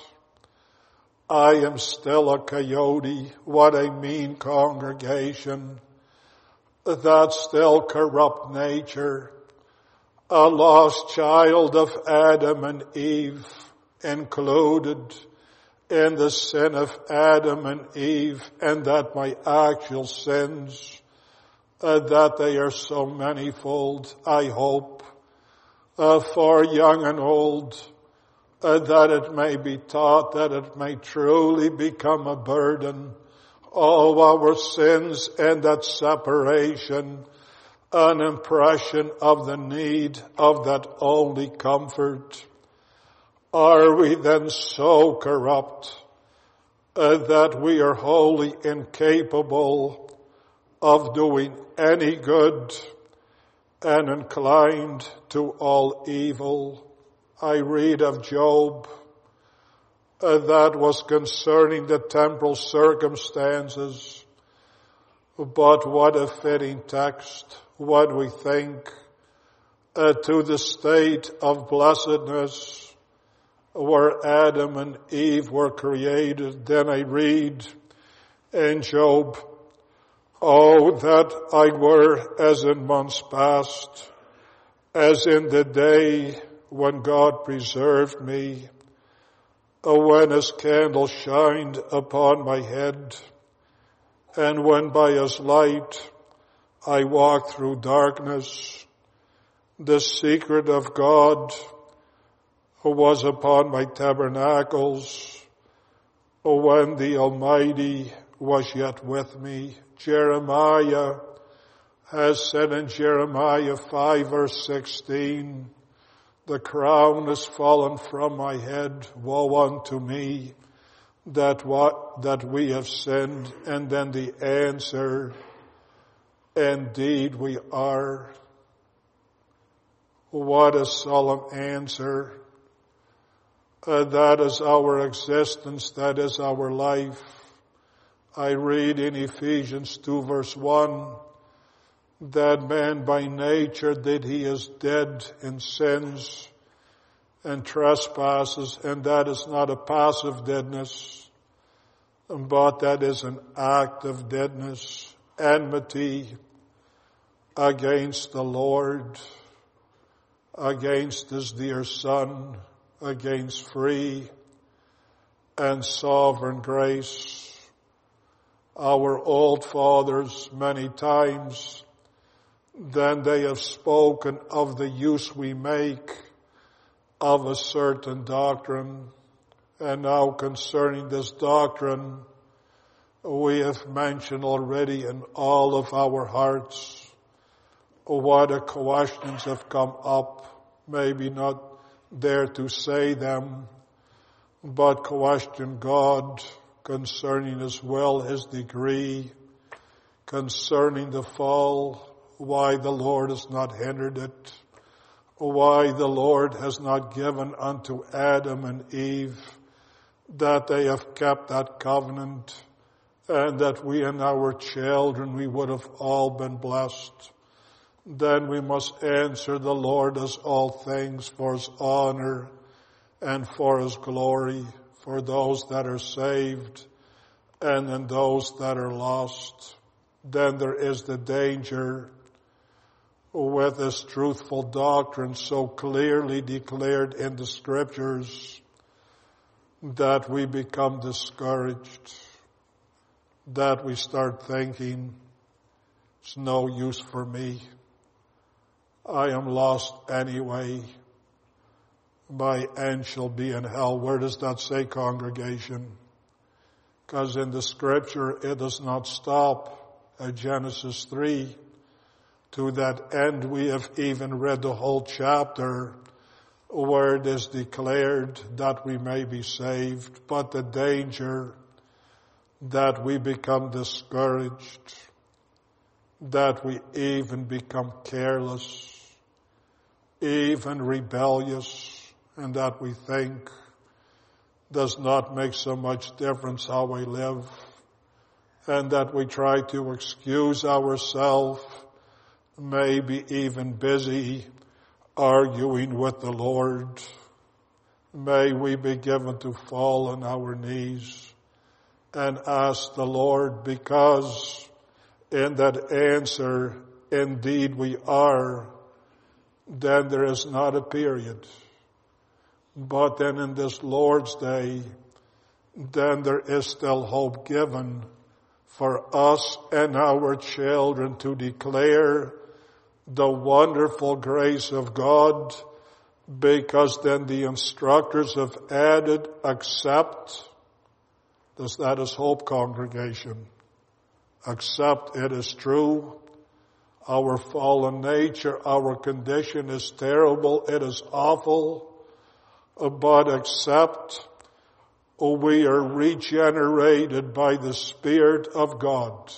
I am still a coyote. What a mean congregation. That still corrupt nature, a lost child of Adam and Eve, included in the sin of Adam and Eve, and that my actual sins, uh, that they are so manifold, I hope, uh, for young and old, uh, that it may be taught, that it may truly become a burden, all our sins and that separation, an impression of the need of that only comfort. Are we then so corrupt uh, that we are wholly incapable of doing any good and inclined to all evil? I read of Job, uh, that was concerning the temporal circumstances, but what a fitting text, what we think, uh, to the state of blessedness where Adam and Eve were created. Then I read in Job, oh, that I were as in months past, as in the day when God preserved me, when his candle shined upon my head, and when by his light I walked through darkness. The secret of God who was upon my tabernacles, when the Almighty was yet with me. Jeremiah has said in Jeremiah five verse sixteen, the crown is fallen from my head, woe unto me, that what, that we have sinned, and then the answer, indeed we are. What a solemn answer. Uh, that is our existence, that is our life. I read in Ephesians two verse one, that man by nature that he is dead in sins and trespasses, and that is not a passive deadness, but that is an active deadness, enmity against the Lord, against his dear Son, against free and sovereign grace. Our old fathers many times, then they have spoken of the use we make of a certain doctrine. And now concerning this doctrine, we have mentioned already in all of our hearts what a questions have come up, maybe not dare to say them, but question God concerning his will, his degree, concerning the fall, why the Lord has not hindered it, why the Lord has not given unto Adam and Eve that they have kept that covenant, and that we and our children, we would have all been blessed. Then we must answer, the Lord does all things for his honor and for his glory, for those that are saved and in those that are lost. Then there is the danger with this truthful doctrine so clearly declared in the scriptures that we become discouraged, that we start thinking, it's no use for me. I am lost anyway. My end shall be in hell. Where does that say, congregation? Because in the scripture it does not stop at Genesis three. To that end we have even read the whole chapter where it is declared that we may be saved. But the danger that we become discouraged, that we even become careless, even rebellious, and that we think does not make so much difference how we live, and that we try to excuse ourselves, maybe even busy arguing with the Lord. May we be given to fall on our knees and ask the Lord, because in that answer, indeed we are, then there is not a period. But then in this Lord's Day, then there is still hope given for us and our children to declare the wonderful grace of God, because then the instructors have added, accept. Does that is hope, congregation? Accept it is true. Our fallen nature, our condition is terrible, it is awful. But accept, we are regenerated by the Spirit of God.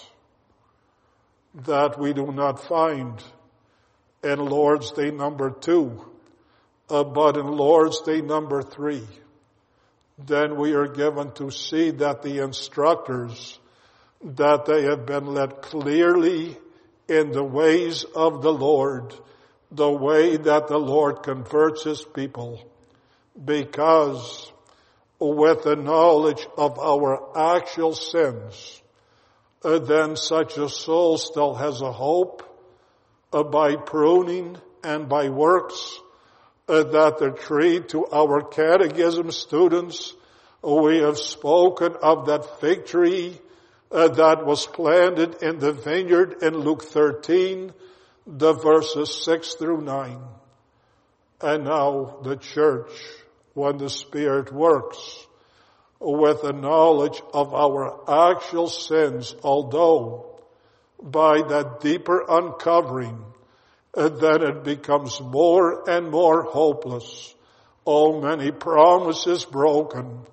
That we do not find in Lord's Day number two, but in Lord's Day number three. Then we are given to see that the instructors, that they have been led clearly in the ways of the Lord, the way that the Lord converts his people, because with the knowledge of our actual sins, uh, then such a soul still has a hope uh, by pruning and by works, uh, that the tree, to our catechism students, we have spoken of that fig tree Uh, that was planted in the vineyard in Luke thirteen, the verses six through nine. And now the church, when the Spirit works with the knowledge of our actual sins, although by that deeper uncovering, uh, then it becomes more and more hopeless. Oh, many promises broken,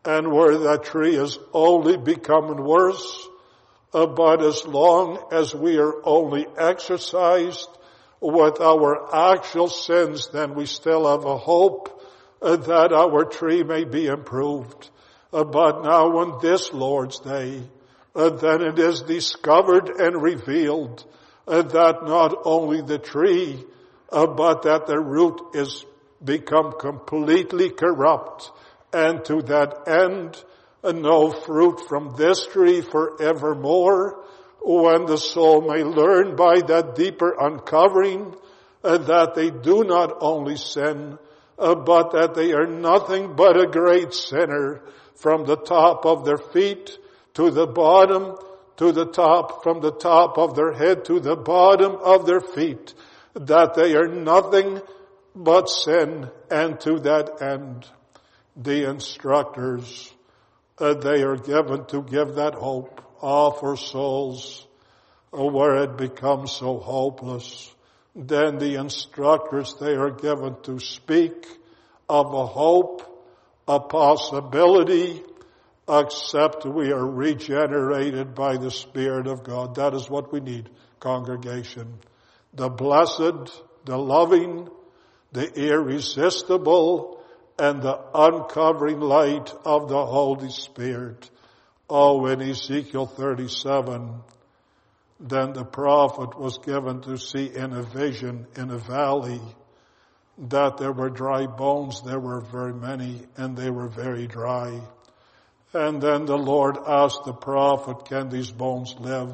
and where that tree is only becoming worse. Uh, but as long as we are only exercised with our actual sins, then we still have a hope uh, that our tree may be improved. Uh, but now on this Lord's Day, uh, then it is discovered and revealed uh, that not only the tree, uh, but that the root is become completely corrupt, and to that end, uh, no fruit from this tree forevermore, when the soul may learn by that deeper uncovering uh, that they do not only sin, uh, but that they are nothing but a great sinner from the top of their feet to the bottom, to the top, from the top of their head to the bottom of their feet, that they are nothing but sin. And to that end, the instructors, uh, they are given to give that hope. Ah, for souls uh, where it becomes so hopeless, then the instructors, they are given to speak of a hope, a possibility, except we are regenerated by the Spirit of God. That is what we need, congregation. The blessed, the loving, the irresistible, and the uncovering light of the Holy Spirit. Oh, in Ezekiel thirty-seven, then the prophet was given to see in a vision in a valley that there were dry bones. There were very many, and they were very dry. And then the Lord asked the prophet, can these bones live?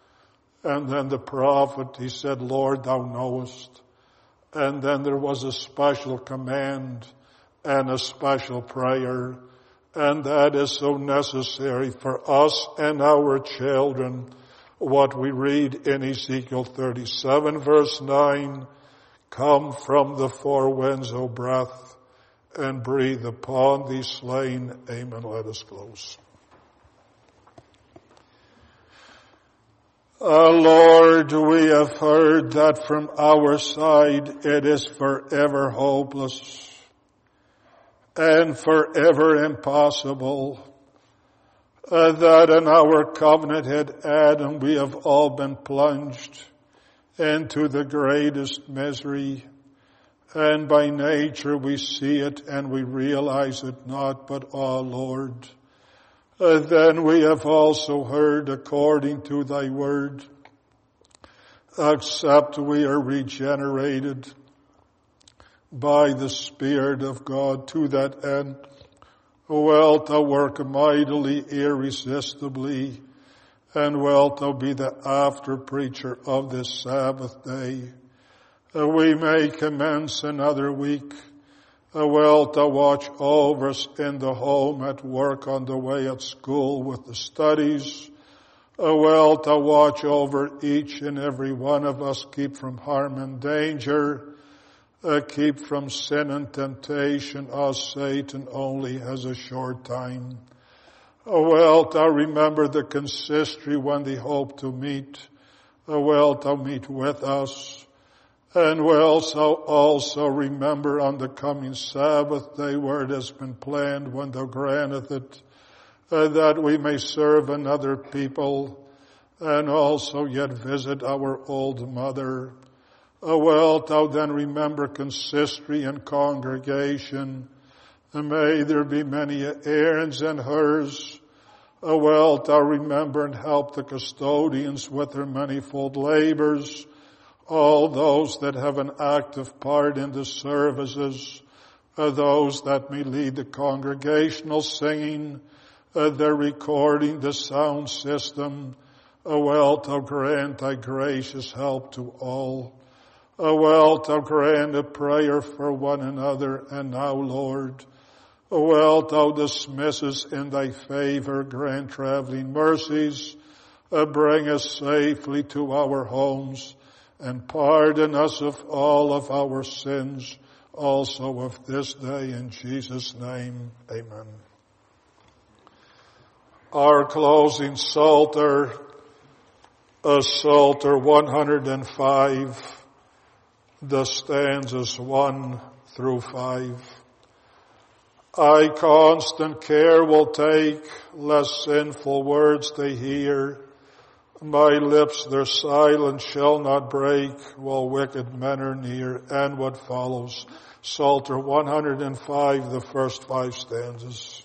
And then the prophet, he said, Lord, thou knowest. And then there was a special command and a special prayer. And that is so necessary for us and our children. What we read in Ezekiel thirty-seven verse nine, come from the four winds, O breath, and breathe upon these slain. Amen. Let us close. Uh, Lord, we have heard that from our side it is forever hopeless and forever impossible, uh, that in our covenanted Adam we have all been plunged into the greatest misery, and by nature we see it and we realize it not, but oh Lord, uh, then we have also heard according to thy word, except we are regenerated by the Spirit of God, to that end, wilt thou work mightily, irresistibly, and wilt thou be the after preacher of this Sabbath day. Uh, we may commence another week. Uh, wilt thou watch over us in the home, at work, on the way, at school, with the studies. Uh, wilt thou watch over each and every one of us, keep from harm and danger. Uh, keep from sin and temptation, as Satan only has a short time. Uh, wilt thou remember the consistory when they hope to meet? Uh, wilt thou meet with us? And wilt thou also remember on the coming Sabbath day, where it has been planned, when thou granteth it, uh, that we may serve another people, and also yet visit our old mother. Oh, wilt thou then remember consistory and congregation? And may there be many errands in hers. Oh, wilt thou remember and help the custodians with their manifold labors, all those that have an active part in the services, uh, those that may lead the congregational singing, uh, the recording, the sound system. Oh, wilt thou grant thy gracious help to all. Oh, wilt thou grant a prayer for one another, and now, Lord, oh, wilt thou dismiss us in thy favor, grant traveling mercies, uh, bring us safely to our homes, and pardon us of all of our sins, also of this day, in Jesus' name, amen. Our closing Psalter, uh, Psalter one hundred five, the stanzas one through five. I constant care will take, lest sinful words they hear. My lips their silence shall not break, while wicked men are near. And what follows? Psalter one hundred five, the first five stanzas.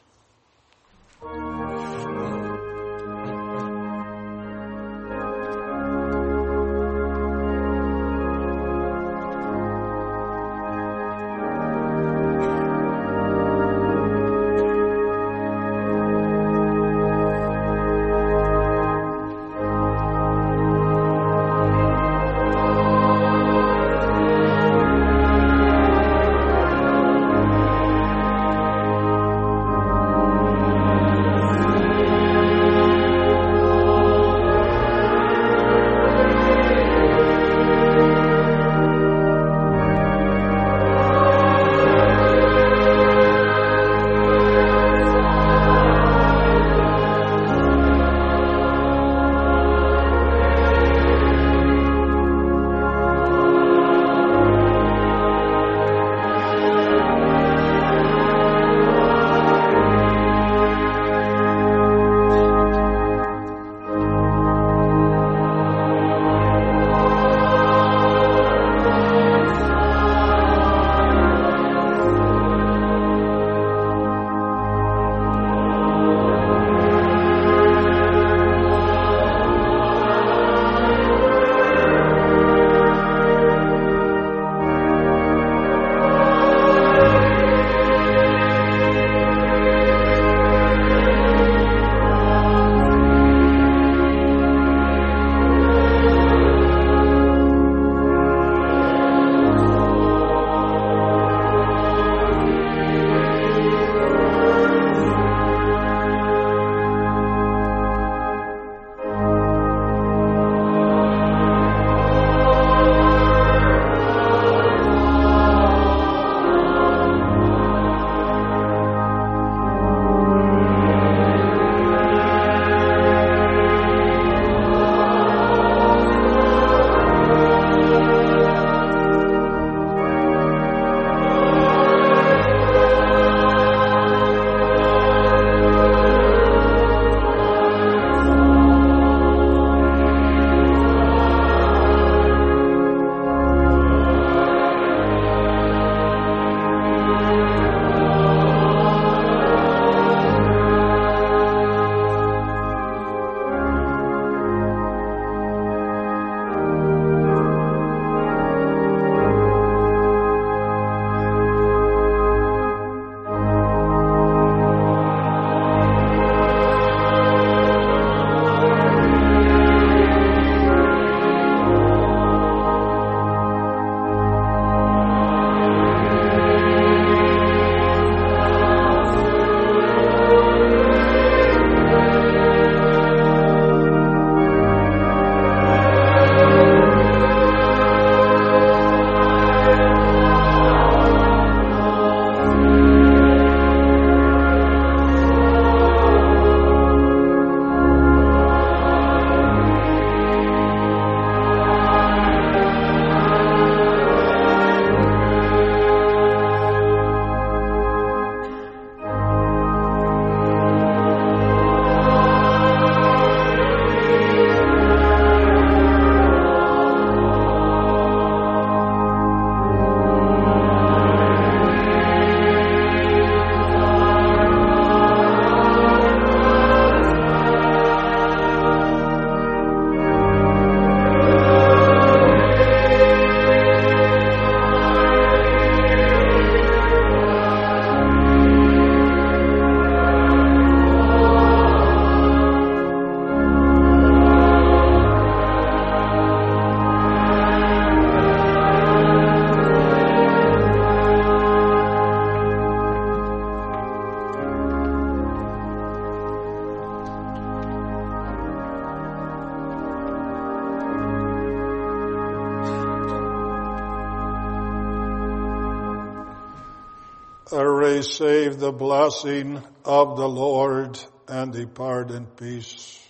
Receive the blessing of the Lord and depart in peace.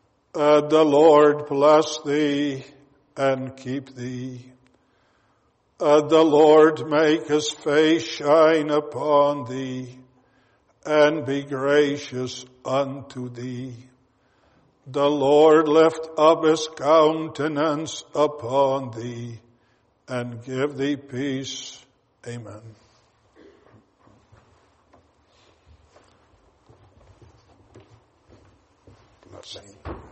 And the Lord bless thee and keep thee. Uh, the Lord make his face shine upon thee, and be gracious unto thee. The Lord lift up his countenance upon thee, and give thee peace. Amen. Blessing.